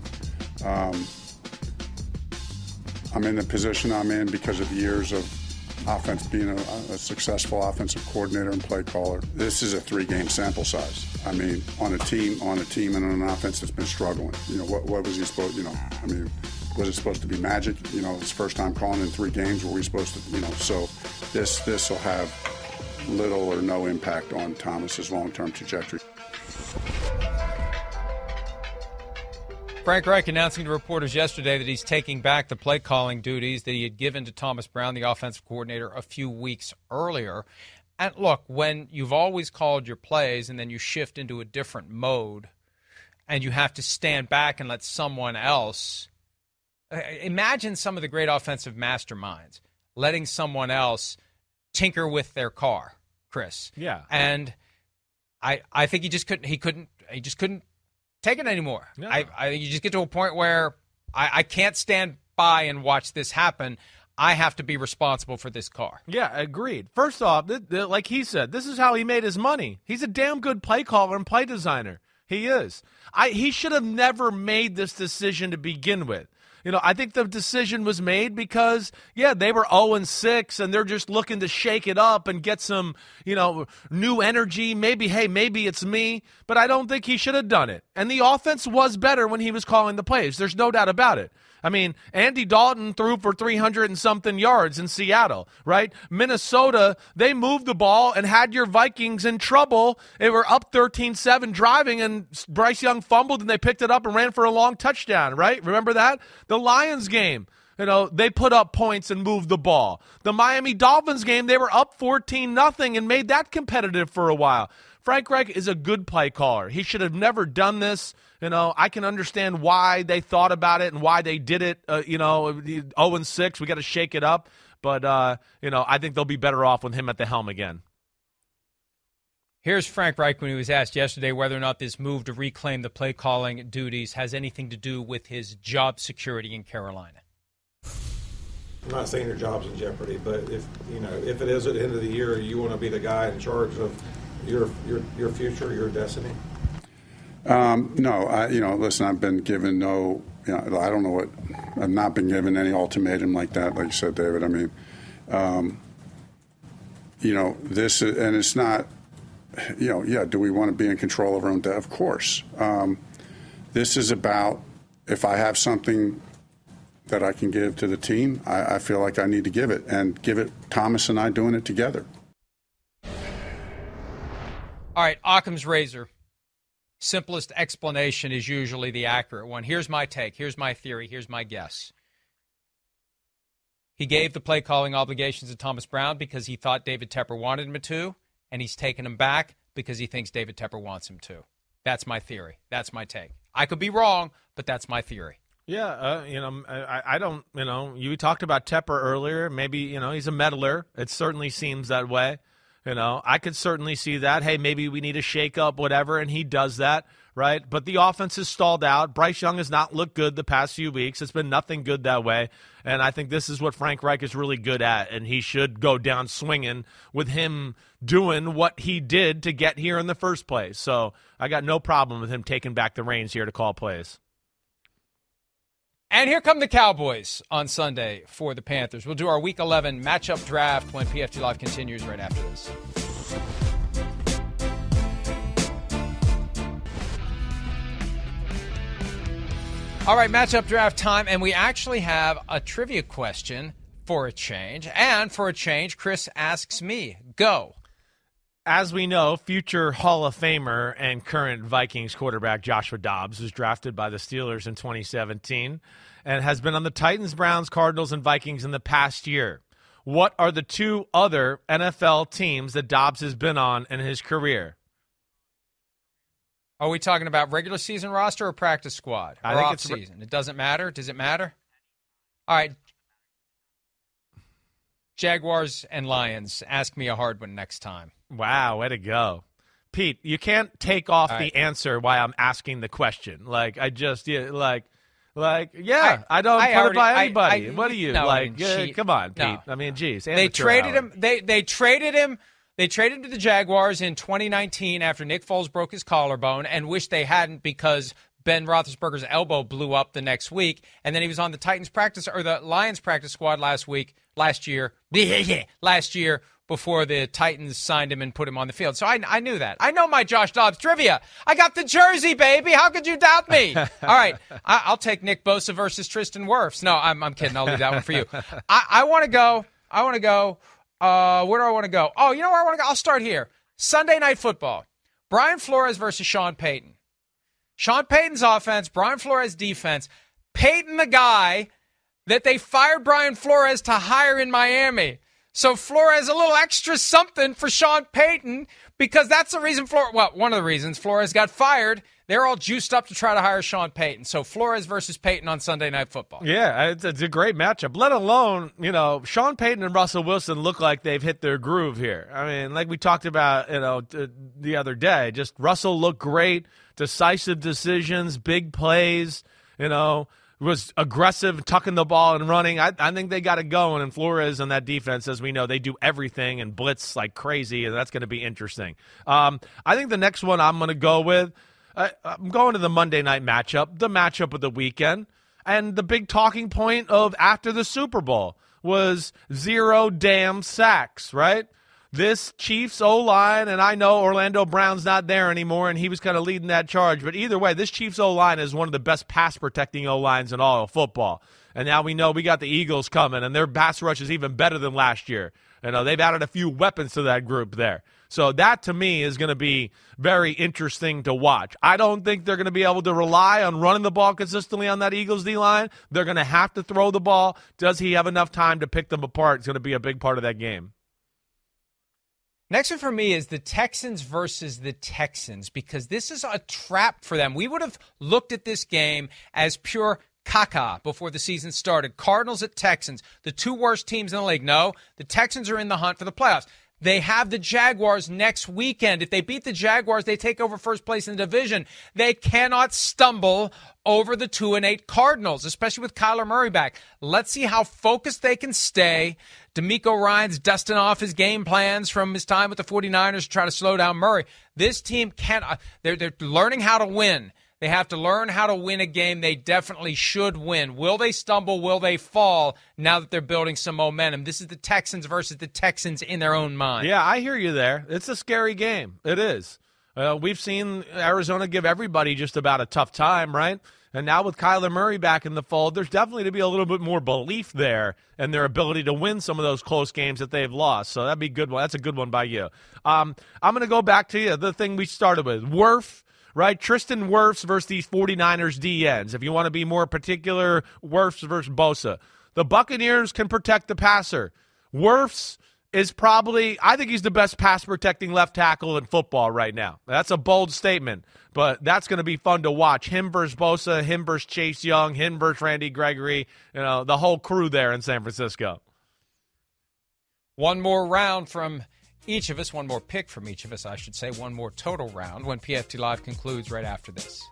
I'm in the position I'm in because of years of offense, being a successful offensive coordinator and play caller. This is a 3-game sample size. I mean, on a team and on an offense that's been struggling. What was he supposed, was it supposed to be magic? It's first time calling in 3 games. Were we supposed to, so this will have little or no impact on Thomas's long-term trajectory. Frank Reich announcing to reporters yesterday that he's taking back the play calling duties that he had given to Thomas Brown, the offensive coordinator, a few weeks earlier. And look, when you've always called your plays and then you shift into a different mode and you have to stand back and let someone else, imagine some of the great offensive masterminds letting someone else tinker with their car, Chris. Yeah. And I think he just couldn't take it anymore. No. I think you just get to a point where I can't stand by and watch this happen. I have to be responsible for this car. Yeah, agreed. First off, like he said, this is how he made his money. He's a damn good play caller and play designer. He is. He should have never made this decision to begin with. I think the decision was made because, they were 0-6 and they're just looking to shake it up and get some, new energy. Maybe it's me, but I don't think he should have done it. And the offense was better when he was calling the plays. There's no doubt about it. I mean, Andy Dalton threw for 300 and something yards in Seattle, right? Minnesota, they moved the ball and had your Vikings in trouble. They were up 13-7 driving, and Bryce Young fumbled, and they picked it up and ran for a long touchdown, right? Remember that? The Lions game, they put up points and moved the ball. The Miami Dolphins game, they were up 14-0 and made that competitive for a while. Frank Reich is a good play caller. He should have never done this. I can understand why they thought about it and why they did it. 0-6, we got to shake it up. But, I think they'll be better off with him at the helm again. Here's Frank Reich when he was asked yesterday whether or not this move to reclaim the play calling duties has anything to do with his job security in Carolina. I'm not saying your job's in jeopardy, but if it is at the end of the year, you want to be the guy in charge of your future, your destiny. No, listen, I've been given no, I don't know what, I've not been given any ultimatum like that, like you said, David. I mean, this, and it's not, do we want to be in control of our own day? Of course. This is about, if I have something that I can give to the team, I feel like I need to give it, and give it Thomas and I doing it together. All right, Occam's razor. Simplest explanation is usually the accurate one. Here's my take. Here's my theory. Here's my guess. He gave the play calling obligations to Thomas Brown because he thought David Tepper wanted him to, and he's taken him back because he thinks David Tepper wants him to. That's my theory. That's my take. I could be wrong, but that's my theory. Yeah, I don't, you talked about Tepper earlier. Maybe, he's a meddler. It certainly seems that way. I could certainly see that. Hey, maybe we need a shake-up, whatever, and he does that, right? But the offense is stalled out. Bryce Young has not looked good the past few weeks. It's been nothing good that way, and I think this is what Frank Reich is really good at, and he should go down swinging with him doing what he did to get here in the first place. So I got no problem with him taking back the reins here to call plays. And here come the Cowboys on Sunday for the Panthers. We'll do our Week 11 matchup draft when PFT Live continues right after this. All right, matchup draft time, and we actually have a trivia question for a change. And for a change, Chris asks me, go. As we know, future Hall of Famer and current Vikings quarterback Joshua Dobbs was drafted by the Steelers in 2017 and has been on the Titans, Browns, Cardinals, and Vikings in the past year. What are the two other NFL teams that Dobbs has been on in his career? Are we talking about regular season roster or practice squad? Or off season? It doesn't matter? Does it matter? All right. Jaguars and Lions. Ask me a hard one next time. Wow, way to go. Pete, you can't take off the answer while I'm asking the question. I don't put it by anybody. What are you? Come on, Pete. No. I mean, geez. They traded him. They traded him. They traded to the Jaguars in 2019 after Nick Foles broke his collarbone, and wish they hadn't because Ben Roethlisberger's elbow blew up the next week, and then he was on the Titans practice or the Lions practice squad last year before the Titans signed him and put him on the field. So I knew that. I know my Josh Dobbs trivia. I got the jersey, baby. How could you doubt me? All right, I'll take Nick Bosa versus Tristan Wirfs. No, I'm kidding. I'll leave that one for you. I want to go. Where do I want to go? Oh, you know where I want to go? I'll start here. Sunday Night Football. Brian Flores versus Sean Payton. Sean Payton's offense, Brian Flores' defense. Payton, the guy that they fired Brian Flores to hire in Miami. So Flores, a little extra something for Sean Payton, because that's the reason one of the reasons Flores got fired. They're all juiced up to try to hire Sean Payton. So Flores versus Payton on Sunday Night Football. Yeah, it's a great matchup. Let alone, Sean Payton and Russell Wilson look like they've hit their groove here. I mean, like we talked about, the other day, just Russell looked great, decisive decisions, big plays, was aggressive, tucking the ball and running. I think they got it going, and Flores and that defense, as we know, they do everything and blitz like crazy, and that's going to be interesting. I think the next one I'm going to go with, I'm going to the Monday night matchup, the matchup of the weekend. And the big talking point of after the Super Bowl was 0 damn sacks, right? This Chiefs O-line, and I know Orlando Brown's not there anymore, and he was kind of leading that charge. But either way, this Chiefs O-line is one of the best pass-protecting O-lines in all of football. And now we know we got the Eagles coming, and their pass rush is even better than last year. You know, they've added a few weapons to that group there. So that, to me, is going to be very interesting to watch. I don't think they're going to be able to rely on running the ball consistently on that Eagles D-line. They're going to have to throw the ball. Does he have enough time to pick them apart? It's going to be a big part of that game. Next one for me is the Texans versus the Texans, because this is a trap for them. We would have looked at this game as pure caca before the season started. Cardinals at Texans, the two worst teams in the league. No, the Texans are in the hunt for the playoffs. They have the Jaguars next weekend. If they beat the Jaguars, they take over first place in the division. They cannot stumble over the 2-8 Cardinals, especially with Kyler Murray back. Let's see how focused they can stay. DeMeco Ryans dusting off his game plans from his time with the 49ers to try to slow down Murray. This team they're learning how to win. They have to learn how to win a game they definitely should win. Will they stumble? Will they fall now that they're building some momentum? This is the Texans versus the Texans in their own mind. Yeah, I hear you there. It's a scary game. It is. We've seen Arizona give everybody just about a tough time, right? And now with Kyler Murray back in the fold, there's definitely to be a little bit more belief there in their ability to win some of those close games that they've lost. So that'd be a good one. That's a good one by you. I'm going to go back to the thing we started with. Wirf. Right, Tristan Wirfs versus these 49ers DNs. If you want to be more particular, Wirfs versus Bosa. The Buccaneers can protect the passer. Wirfs is probably, I think he's the best pass-protecting left tackle in football right now. That's a bold statement, but that's going to be fun to watch. Him versus Bosa, him versus Chase Young, him versus Randy Gregory, the whole crew there in San Francisco. One more round from each of us, one more pick from each of us, I should say, one more total round when PFT Live concludes right after this.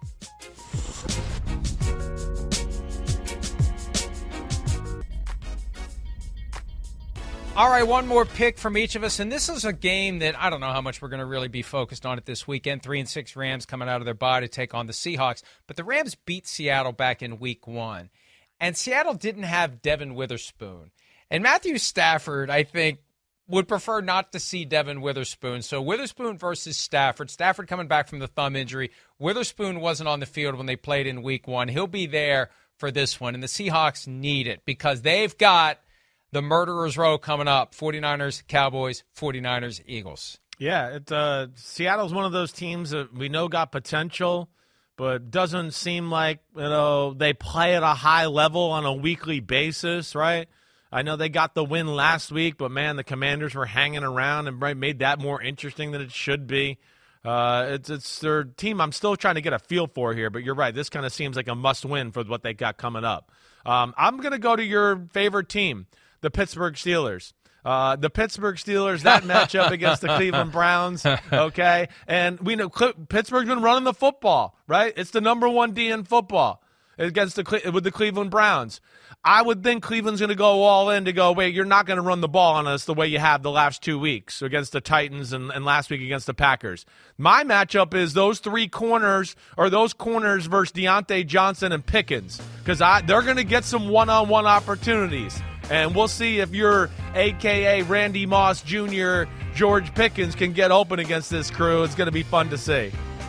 All right, one more pick from each of us, and this is a game that I don't know how much we're going to really be focused on it this weekend. 3-6 Rams coming out of their bye to take on the Seahawks, but the Rams beat Seattle back in Week 1, and Seattle didn't have Devin Witherspoon. And Matthew Stafford, I think, would prefer not to see Devin Witherspoon. So Witherspoon versus Stafford. Stafford coming back from the thumb injury. Witherspoon wasn't on the field when they played in Week 1. He'll be there for this one, and the Seahawks need it because they've got the Murderers Row coming up. 49ers, Cowboys, 49ers, Eagles. Yeah, Seattle's one of those teams that we know got potential, but doesn't seem like they play at a high level on a weekly basis, right? I know they got the win last week, but, man, the Commanders were hanging around and made that more interesting than it should be. It's their team I'm still trying to get a feel for here, but you're right. This kind of seems like a must-win for what they got coming up. I'm going to go to your favorite team, the Pittsburgh Steelers. The Pittsburgh Steelers, that matchup against the Cleveland Browns, okay? And we know Pittsburgh's been running the football, right? It's the number 1 D in football with the Cleveland Browns. I would think Cleveland's going to go all in to go, wait, you're not going to run the ball on us the way you have the last 2 weeks against the Titans and last week against the Packers. My matchup is those corners versus Deontay Johnson and Pickens because they're going to get some one-on-one opportunities. And we'll see if your a.k.a. Randy Moss Jr., George Pickens can get open against this crew. It's going to be fun to see.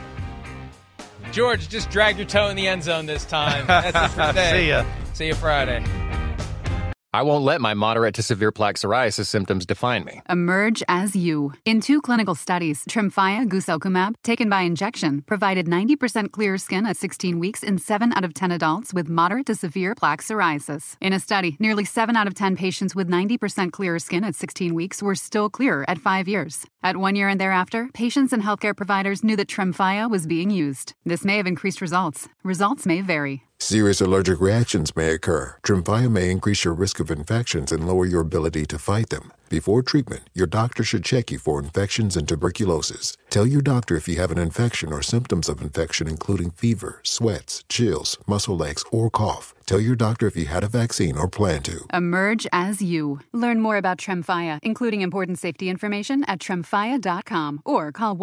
George, just drag your toe in the end zone this time. That's it for today. See ya. See you Friday. I won't let my moderate to severe plaque psoriasis symptoms define me. Emerge as you. In 2 clinical studies, Tremfya guselkumab, taken by injection, provided 90% clear skin at 16 weeks in 7 out of 10 adults with moderate to severe plaque psoriasis. In a study, nearly 7 out of 10 patients with 90% clearer skin at 16 weeks were still clearer at 5 years. At 1 year and thereafter, patients and healthcare providers knew that Tremfya was being used. This may have increased results. Results may vary. Serious allergic reactions may occur. Tremfya may increase your risk of infections and lower your ability to fight them. Before treatment, your doctor should check you for infections and tuberculosis. Tell your doctor if you have an infection or symptoms of infection, including fever, sweats, chills, muscle aches, or cough. Tell your doctor if you had a vaccine or plan to. Emerge as you. Learn more about Tremfya, including important safety information at tremfya.com or call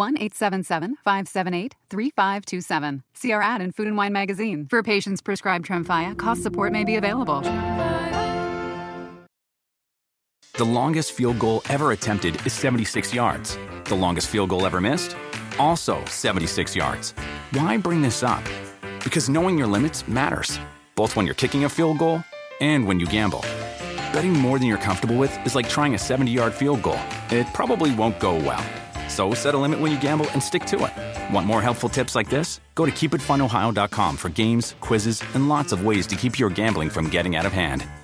1-877-578-3527. See our ad in Food & Wine magazine. For patients prescribed Tremfya, cost support may be available. The longest field goal ever attempted is 76 yards. The longest field goal ever missed? Also 76 yards. Why bring this up? Because knowing your limits matters, both when you're kicking a field goal and when you gamble. Betting more than you're comfortable with is like trying a 70-yard field goal. It probably won't go well. So set a limit when you gamble and stick to it. Want more helpful tips like this? Go to keepitfunohio.com for games, quizzes, and lots of ways to keep your gambling from getting out of hand.